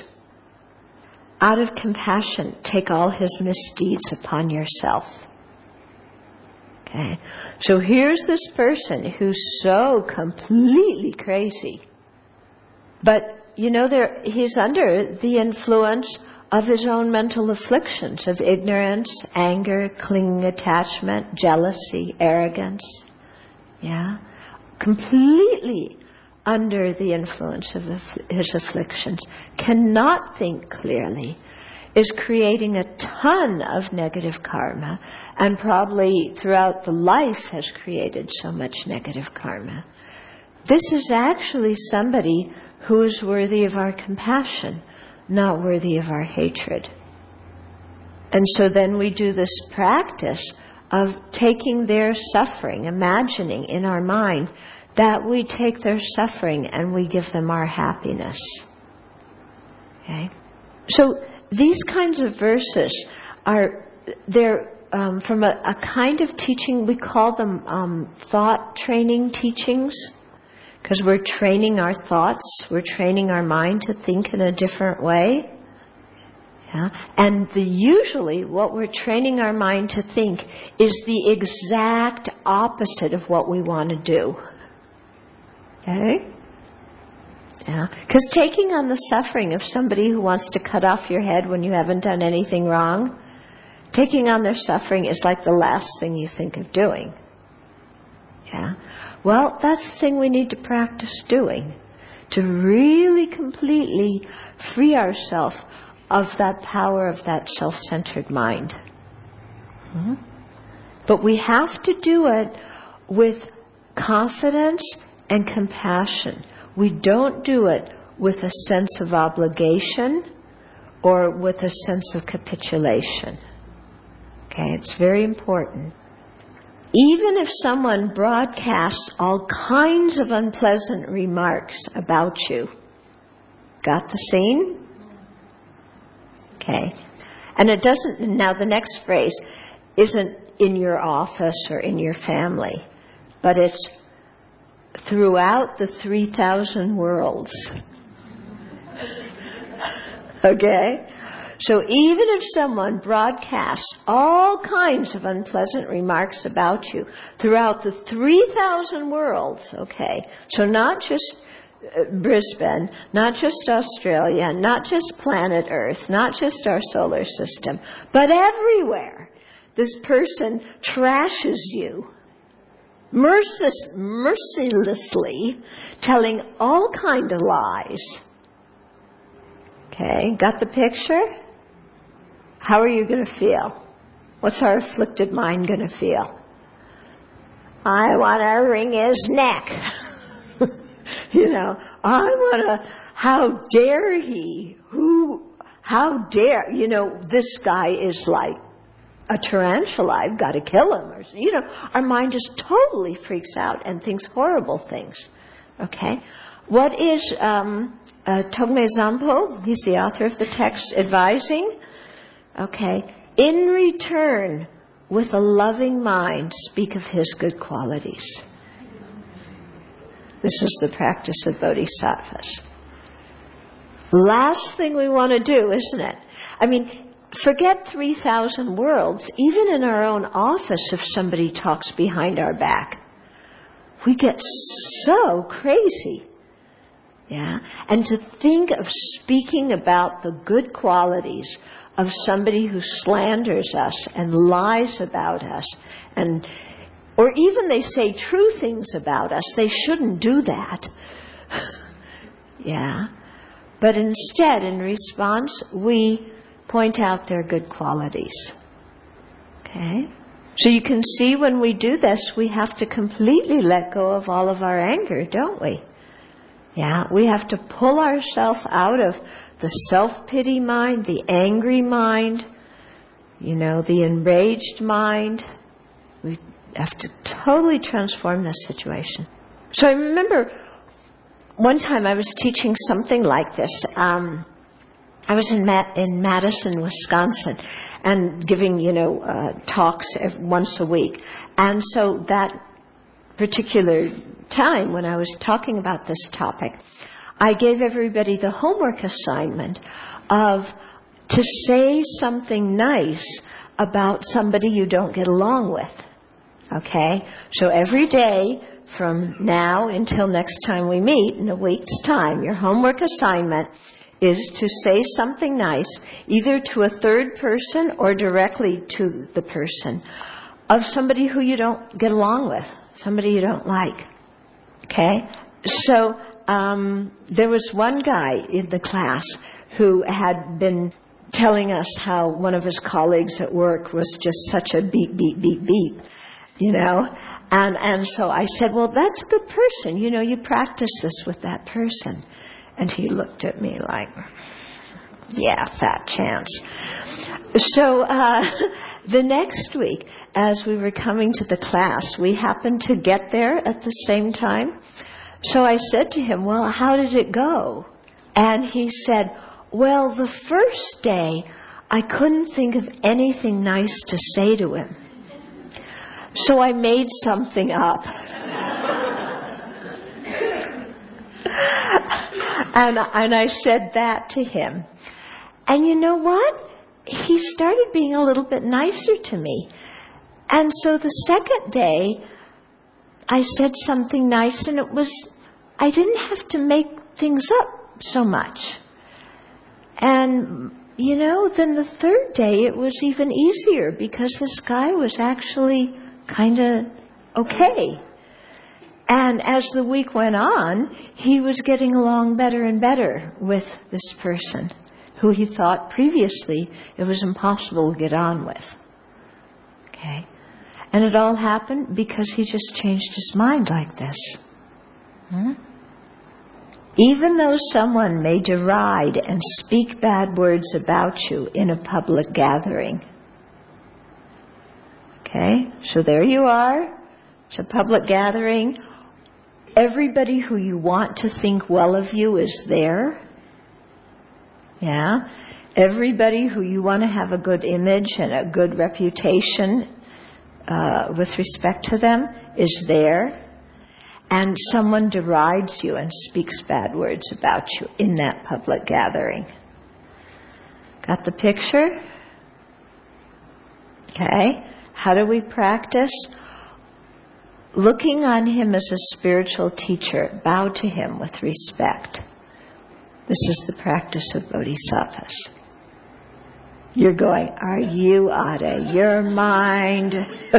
out of compassion, take all his misdeeds upon yourself. Okay? So here's this person who's so completely crazy. But, you know, there, he's under the influence of his own mental afflictions of ignorance, anger, clinging attachment, jealousy, arrogance. Yeah? Completely under the influence of his afflictions, cannot think clearly, is creating a ton of negative karma, and probably throughout the life has created so much negative karma. This is actually somebody who is worthy of our compassion, not worthy of our hatred. And so then we do this practice of taking their suffering, imagining in our mind that we take their suffering and we give them our happiness. Okay? So these kinds of verses are, they're um, from a, a kind of teaching, we call them um, thought training teachings, Because we're training our thoughts, we're training our mind to think in a different way. Yeah? And the, usually what we're training our mind to think is the exact opposite of what we want to do. Okay? Yeah. Because taking on the suffering of somebody who wants to cut off your head when you haven't done anything wrong, taking on their suffering is like the last thing you think of doing. Yeah. Well, that's the thing we need to practice doing, to really completely free ourselves of that power of that self-centered mind. Mm-hmm. But we have to do it with confidence and compassion. We don't do it with a sense of obligation or with a sense of capitulation. Okay, it's very important. Even if someone broadcasts all kinds of unpleasant remarks about you, got the scene? Okay. And it doesn't, now the next phrase isn't in your office or in your family, but it's throughout the three thousand worlds. Okay? So even if someone broadcasts all kinds of unpleasant remarks about you throughout the three thousand worlds, okay, so not just Brisbane, not just Australia, not just planet Earth, not just our solar system, but everywhere, this person trashes you, merciless, mercilessly telling all kind of lies. Okay, got the picture? How are you going to feel? What's our afflicted mind going to feel? I want to wring his neck. You know, I want to, how dare he? Who, how dare, you know, this guy is like a tarantula, I've got to kill him. Or, you know, our mind just totally freaks out and thinks horrible things. Okay? What is um, uh, Togme Zampo? He's the author of the text advising. Okay. In return, with a loving mind, speak of his good qualities. This is the practice of bodhisattvas. Last thing we want to do, isn't it? I mean, forget three thousand worlds. Even in our own office, if somebody talks behind our back, we get so crazy. Yeah? And to think of speaking about the good qualities of somebody who slanders us and lies about us, and or even they say true things about us, they shouldn't do that. Yeah. But instead, in response, we point out their good qualities. Okay? So you can see when we do this, we have to completely let go of all of our anger, don't we? Yeah, we have to pull ourselves out of the self-pity mind, the angry mind, you know, the enraged mind. We have to totally transform this situation. So I remember one time I was teaching something like this. Um, I was in Ma- in Madison, Wisconsin, and giving, you know, uh, talks once a week. And so that particular time when I was talking about this topic, I gave everybody the homework assignment of to say something nice about somebody you don't get along with. Okay? So every day from now until next time we meet in a week's time, your homework assignment is to say something nice, either to a third person or directly to the person, of somebody who you don't get along with, somebody you don't like. Okay? So um, there was one guy in the class who had been telling us how one of his colleagues at work was just such a beep, beep, beep, beep, you know. And and so I said, well, that's a good person. You know, you practice this with that person. And he looked at me like, yeah, fat chance. So uh, the next week, as we were coming to the class, we happened to get there at the same time. So I said to him, well, how did it go? And he said, well, the first day, I couldn't think of anything nice to say to him. So I made something up. And, and I said that to him. And you know what? He started being a little bit nicer to me. And so the second day, I said something nice, and it was, I didn't have to make things up so much. And, you know, then the third day, it was even easier because this guy was actually kind of okay. And as the week went on, he was getting along better and better with this person who he thought previously it was impossible to get on with. Okay? And it all happened because he just changed his mind like this. Hmm? Even though someone may deride and speak bad words about you in a public gathering. Okay? So there you are. It's a public gathering. Everybody who you want to think well of you is there. Yeah. Everybody who you want to have a good image and a good reputation uh, with respect to them is there. And someone derides you and speaks bad words about you in that public gathering. Got the picture? Okay. How do we practice? Looking on him as a spiritual teacher, bow to him with respect. This is the practice of bodhisattvas. You're going, are you out of your mind?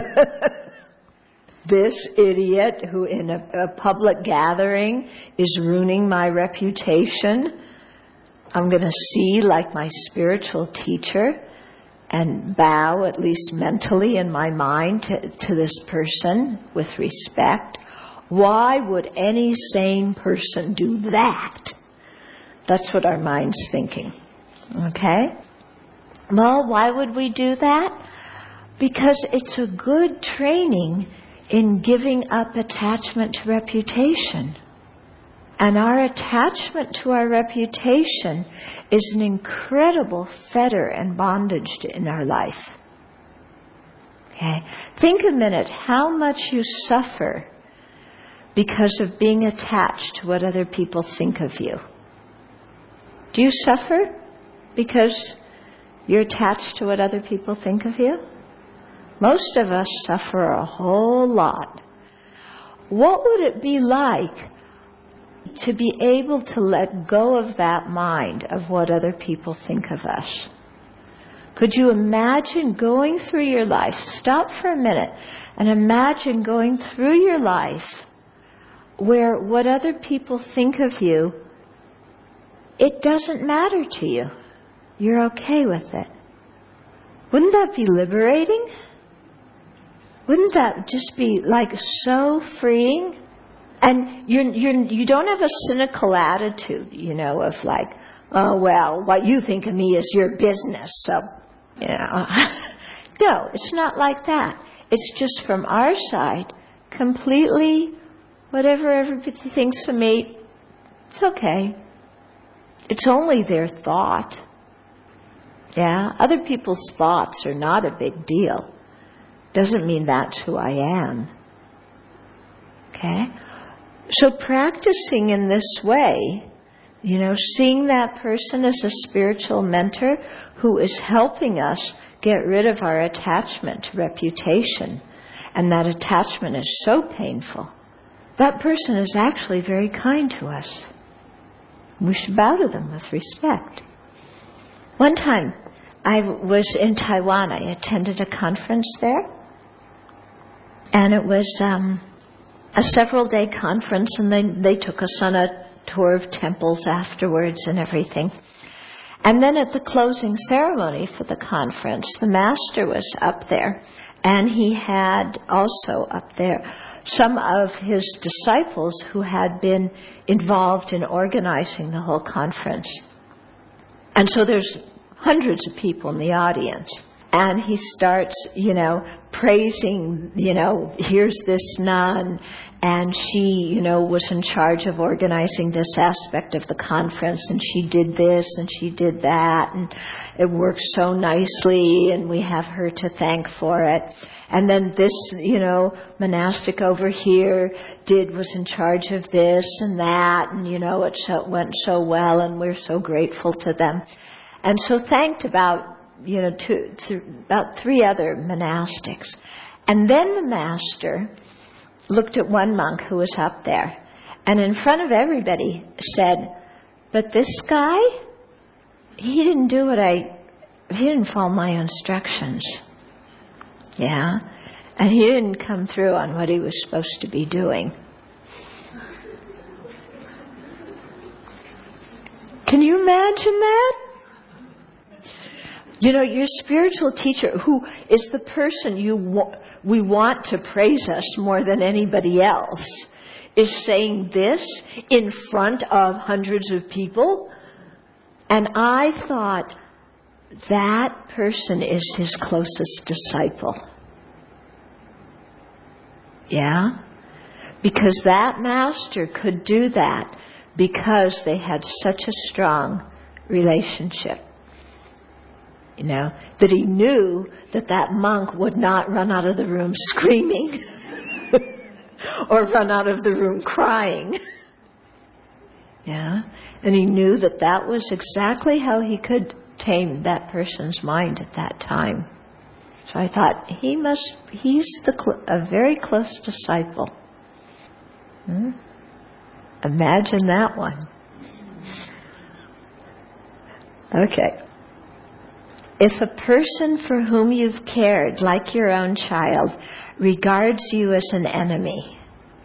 This idiot who in a, a public gathering is ruining my reputation, I'm going to see like my spiritual teacher and bow, at least mentally in my mind, to, to this person with respect. Why would any sane person do that? That's what our mind's thinking. Okay? Well, why would we do that? Because it's a good training in giving up attachment to reputation. And our attachment to our reputation is an incredible fetter and bondage in our life. Okay? Think a minute how much you suffer because of being attached to what other people think of you. Do you suffer because you're attached to what other people think of you? Most of us suffer a whole lot. What would it be like to be able to let go of that mind of what other people think of us? Could you imagine going through your life, stop for a minute, and imagine going through your life where what other people think of you, it doesn't matter to you. You're okay with it. Wouldn't that be liberating? Wouldn't that just be like so freeing? And you're, you're, you don't have a cynical attitude, you know, of like, oh, well, what you think of me is your business, so, you know. No, it's not like that. It's just from our side, completely, whatever everybody thinks of me, it's okay. It's only their thought. Yeah, other people's thoughts are not a big deal. Doesn't mean that's who I am. Okay? So practicing in this way, you know, seeing that person as a spiritual mentor who is helping us get rid of our attachment to reputation, and that attachment is so painful, that person is actually very kind to us. We should bow to them with respect. One time, I was in Taiwan. I attended a conference there. And it was um, a several-day conference, and they, they took us on a tour of temples afterwards and everything. And then at the closing ceremony for the conference, the master was up there, and he had also up there some of his disciples who had been involved in organizing the whole conference. And so there's hundreds of people in the audience. And he starts, you know, praising, you know, here's this nun, And she, you know, was in charge of organizing this aspect of the conference, and she did this and she did that, and it worked so nicely, and we have her to thank for it. And then this, you know, monastic over here did, was in charge of this and that, and, you know, it so, went so well, and we're so grateful to them. And so thanked about, you know, two, th- about three other monastics. And then the master looked at one monk who was up there, and in front of everybody said, but this guy, he didn't do what I, he didn't follow my instructions. Yeah? And he didn't come through on what he was supposed to be doing. Can you imagine that? You know, your spiritual teacher, who is the person you wa- we want to praise us more than anybody else, is saying this in front of hundreds of people. And I thought, that person is his closest disciple. Yeah? Because that master could do that because they had such a strong relationship. You know, that he knew that that monk would not run out of the room screaming or run out of the room crying. Yeah? And he knew that that was exactly how he could tame that person's mind at that time. So I thought, he must, he's the cl- a very close disciple. Hmm? Imagine that one. Okay. If a person for whom you've cared, like your own child, regards you as an enemy,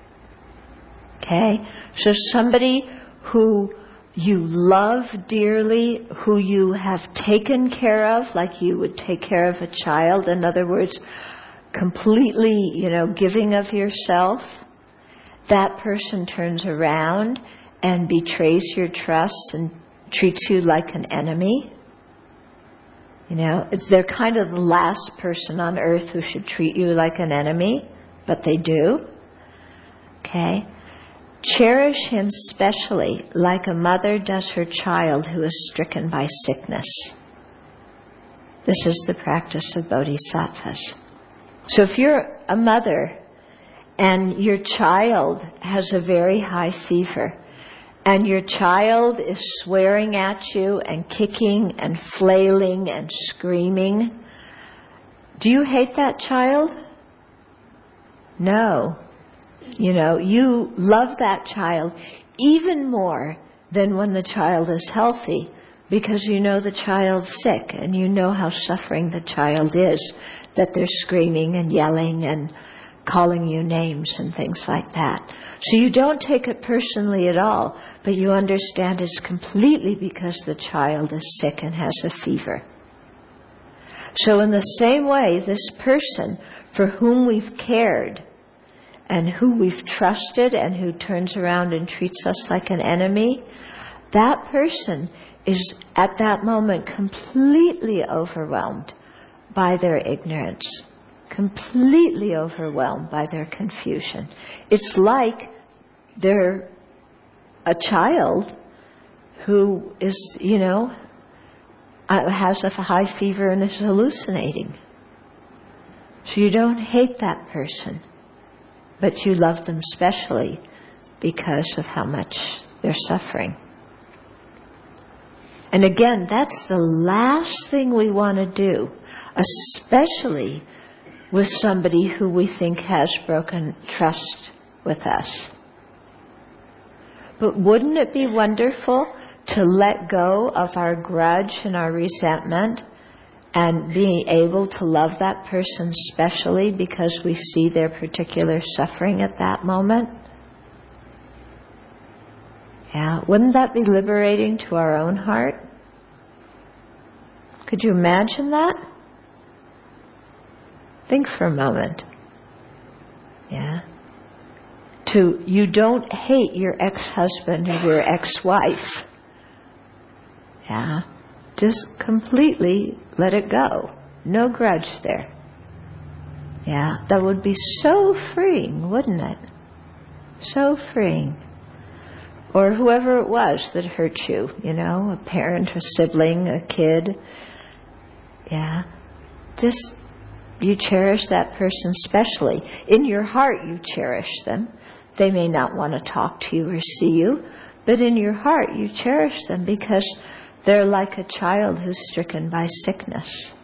okay? So somebody who you love dearly, who you have taken care of, like you would take care of a child, in other words, completely, you know, giving of yourself, that person turns around and betrays your trust and treats you like an enemy. You know, it's, they're kind of the last person on earth who should treat you like an enemy, but they do. Okay? Cherish him specially, like a mother does her child who is stricken by sickness. This is the practice of bodhisattvas. So if you're a mother and your child has a very high fever, and your child is swearing at you and kicking and flailing and screaming, do you hate that child? No. You know, you love that child even more than when the child is healthy, because you know the child's sick and you know how suffering the child is, that they're screaming and yelling and calling you names and things like that. So you don't take it personally at all, but you understand it's completely because the child is sick and has a fever. So in the same way, this person for whom we've cared and who we've trusted and who turns around and treats us like an enemy, that person is at that moment completely overwhelmed by their ignorance, completely overwhelmed by their confusion. It's like they're a child who is, you know, has a high fever and is hallucinating. So you don't hate that person, but you love them specially because of how much they're suffering. And again, that's the last thing we want to do, especially with somebody who we think has broken trust with us. But wouldn't it be wonderful to let go of our grudge and our resentment and being able to love that person specially because we see their particular suffering at that moment? Yeah, wouldn't that be liberating to our own heart? Could you imagine that? Think for a moment. Yeah. To, you don't hate your ex-husband or your ex-wife. Yeah. Just completely let it go. No grudge there. Yeah. That would be so freeing, wouldn't it? So freeing. Or whoever it was that hurt you, you know, a parent, a sibling, a kid. Yeah. Just, you cherish that person specially. In your heart, you cherish them. They may not want to talk to you or see you, but in your heart, you cherish them because they're like a child who's stricken by sickness.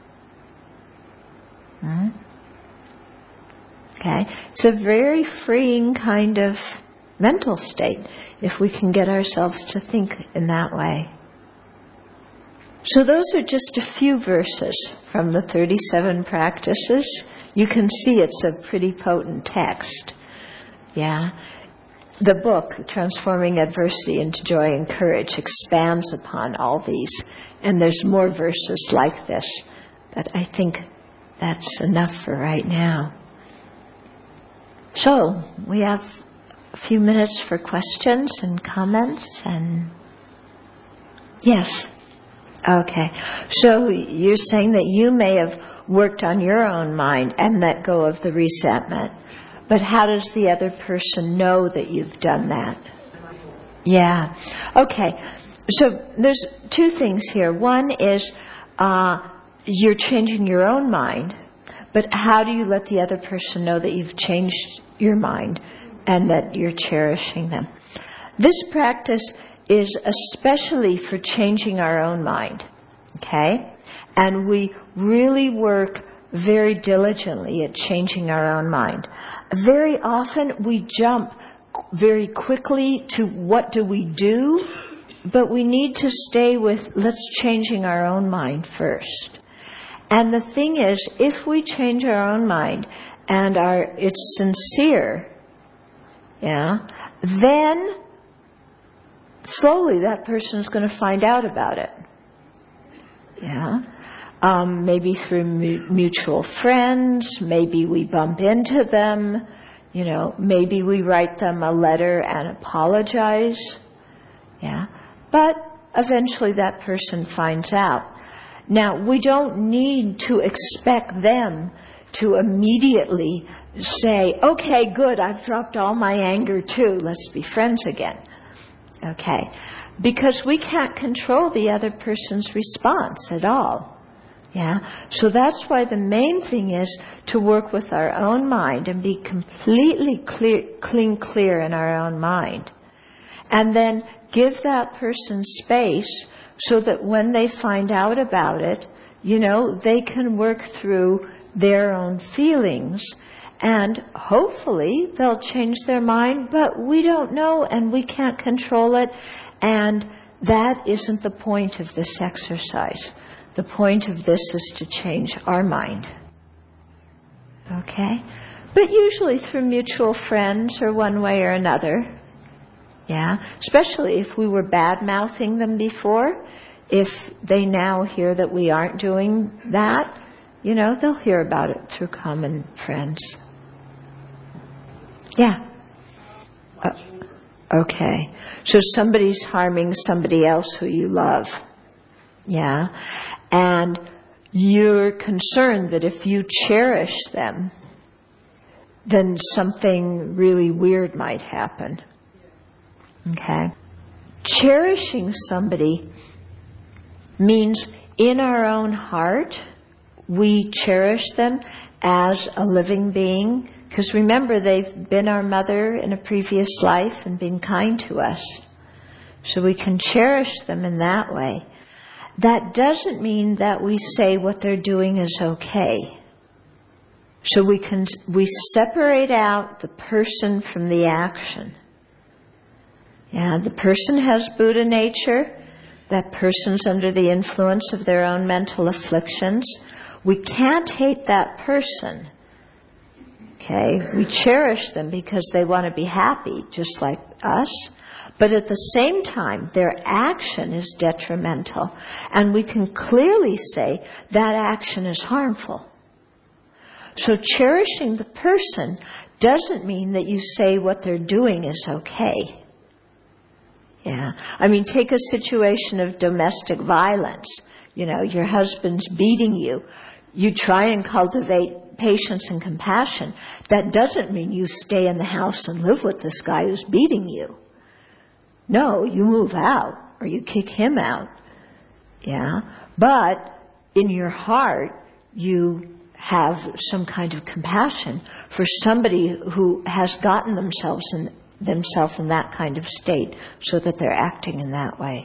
Hmm? Okay? It's a very freeing kind of mental state if we can get ourselves to think in that way. So those are just a few verses from the thirty-seven practices. You can see it's a pretty potent text. Yeah. The book, Transforming Adversity into Joy and Courage, expands upon all these. And there's more verses like this. But I think that's enough for right now. So, we have a few minutes for questions and comments and... Yes. Okay. So you're saying that you may have worked on your own mind and let go of the resentment. But how does the other person know that you've done that? Yeah. Okay. So there's two things here. One is uh, you're changing your own mind, but how do you let the other person know that you've changed your mind and that you're cherishing them? This practice is especially for changing our own mind, okay? And we really work very diligently at changing our own mind. Very often we jump very quickly to what do we do, but we need to stay with let's changing our own mind first. And the thing is, if we change our own mind and our it's sincere, yeah, then slowly that person's going to find out about it. Yeah. Um, maybe through mu- mutual friends, maybe we bump into them, you know, maybe we write them a letter and apologize. Yeah. But eventually that person finds out. Now, we don't need to expect them to immediately say, okay, good, I've dropped all my anger too, let's be friends again. Okay. Because we can't control the other person's response at all. Yeah. So that's why the main thing is to work with our own mind and be completely clear, clean clear in our own mind. And then give that person space so that when they find out about it, you know, they can work through their own feelings. And hopefully they'll change their mind, but we don't know and we can't control it. And that isn't the point of this exercise. The point of this is to change our mind. Okay? But usually through mutual friends or one way or another. Yeah? Especially if we were bad-mouthing them before. If they now hear that we aren't doing that, you know, they'll hear about it through common friends. Yeah. Uh, okay. So somebody's harming somebody else who you love. Yeah. And you're concerned that if you cherish them, then something really weird might happen. Okay. Cherishing somebody means in our own heart, we cherish them as a living being. Because remember, they've been our mother in a previous life and been kind to us. So we can cherish them in that way. That doesn't mean that we say what they're doing is okay. So we can we separate out the person from the action. Yeah, the person has Buddha nature. That person's under the influence of their own mental afflictions. We can't hate that person. Okay, we cherish them because they want to be happy, just like us. But at the same time, their action is detrimental. And we can clearly say that action is harmful. So cherishing the person doesn't mean that you say what they're doing is okay. Yeah. I mean, take a situation of domestic violence. You know, your husband's beating you. you try and cultivate patience and compassion. That doesn't mean you stay in the house and live with this guy who's beating you. No, you move out or you kick him out. Yeah. But in your heart, you have some kind of compassion for somebody who has gotten themselves in themselves in that kind of state so that they're acting in that way.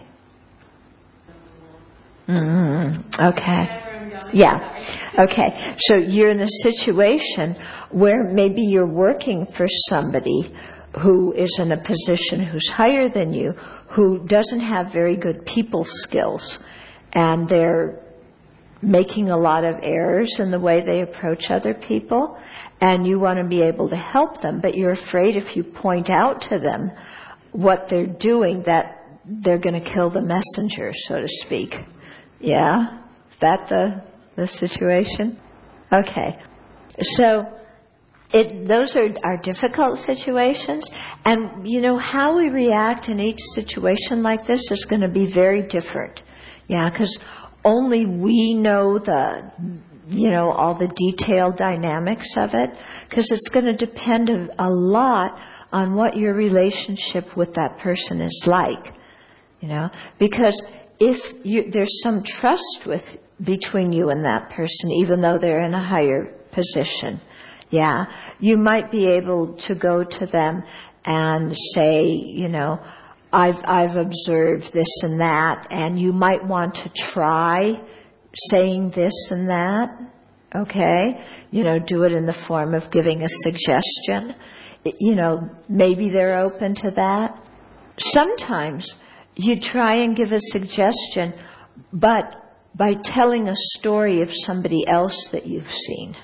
Mm-hmm. Okay. Yeah. Okay. So you're in a situation where maybe you're working for somebody who is in a position who's higher than you, who doesn't have very good people skills, and they're making a lot of errors in the way they approach other people, and you want to be able to help them, but you're afraid if you point out to them what they're doing that they're going to kill the messenger, so to speak. Yeah? Is that the, the situation? Okay. So it, those are, are difficult situations, and you know, how we react in each situation like this is going to be very different. Yeah, because only we know the, you know, all the detailed dynamics of it, because it's going to depend a, a lot on what your relationship with that person is like, you know, because if you, there's some trust with between you and that person, even though they're in a higher position, yeah, you might be able to go to them and say, you know, I've I've observed this and that, and you might want to try saying this and that, okay? You know, do it in the form of giving a suggestion. You know, maybe they're open to that. Sometimes you try and give a suggestion, but by telling a story of somebody else that you've seen.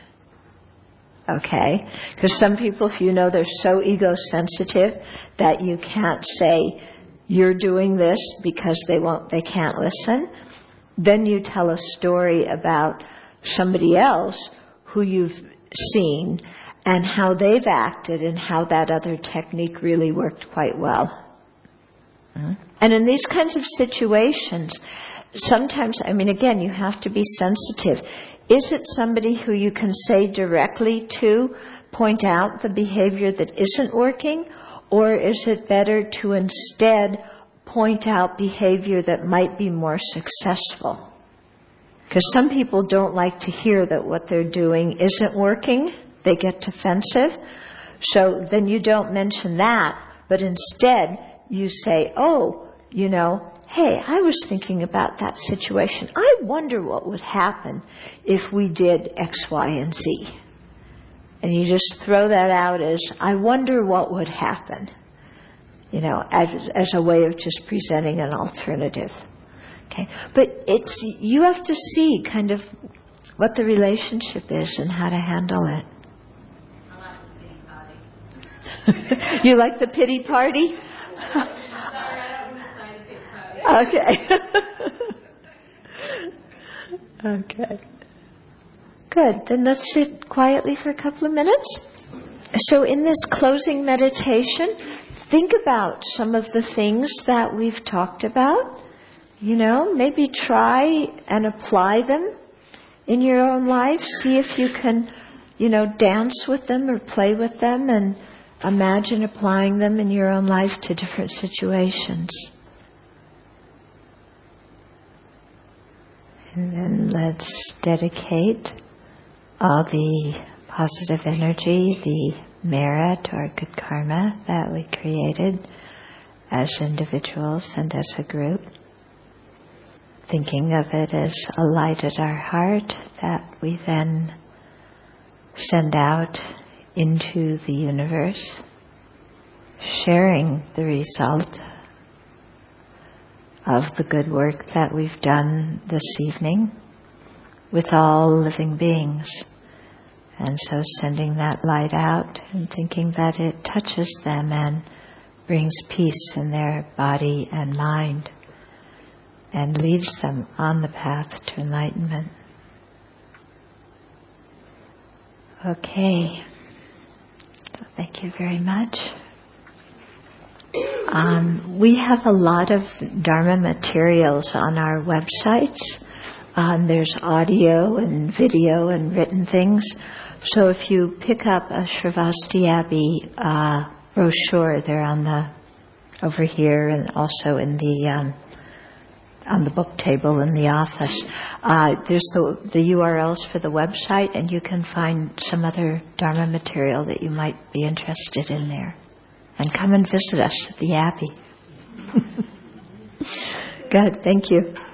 Okay? Because some people, if you know, they're so ego-sensitive that you can't say, you're doing this because they won't, they can't listen. Then you tell a story about somebody else who you've seen and how they've acted and how that other technique really worked quite well. Mm-hmm. And in these kinds of situations, sometimes, I mean, again, you have to be sensitive. Is it somebody who you can say directly to, point out the behavior that isn't working? Or is it better to instead point out behavior that might be more successful? Because some people don't like to hear that what they're doing isn't working. They get defensive. So then you don't mention that, but instead you say, oh, you know, hey, I was thinking about that situation. I wonder what would happen if we did X, Y, and Z. And you just throw that out as, I wonder what would happen, you know, as, as a way of just presenting an alternative. Okay, but it's, you have to see kind of what the relationship is and how to handle it. I like the pity party. You like the pity party? Sorry, I don't want to say the pity party. Okay. Okay. Good. Then let's sit quietly for a couple of minutes. So in this closing meditation, think about some of the things that we've talked about. You know, maybe try and apply them in your own life. See if you can, you know, dance with them or play with them and imagine applying them in your own life to different situations. And then let's dedicate all the positive energy, the merit or good karma that we created as individuals and as a group, thinking of it as a light at our heart that we then send out into the universe, sharing the result of the good work that we've done this evening with all living beings. And so sending that light out and thinking that it touches them and brings peace in their body and mind and leads them on the path to enlightenment. Okay. Thank you very much. Um, we have a lot of Dharma materials on our websites. Um, there's audio and video and written things. So if you pick up a Shravasti Abbey uh, brochure, they're on the over here and also in the um, on the book table in the office. Uh, there's the, the U R Ls for the website, and you can find some other Dharma material that you might be interested in there. And come and visit us at the Abbey. Good, thank you.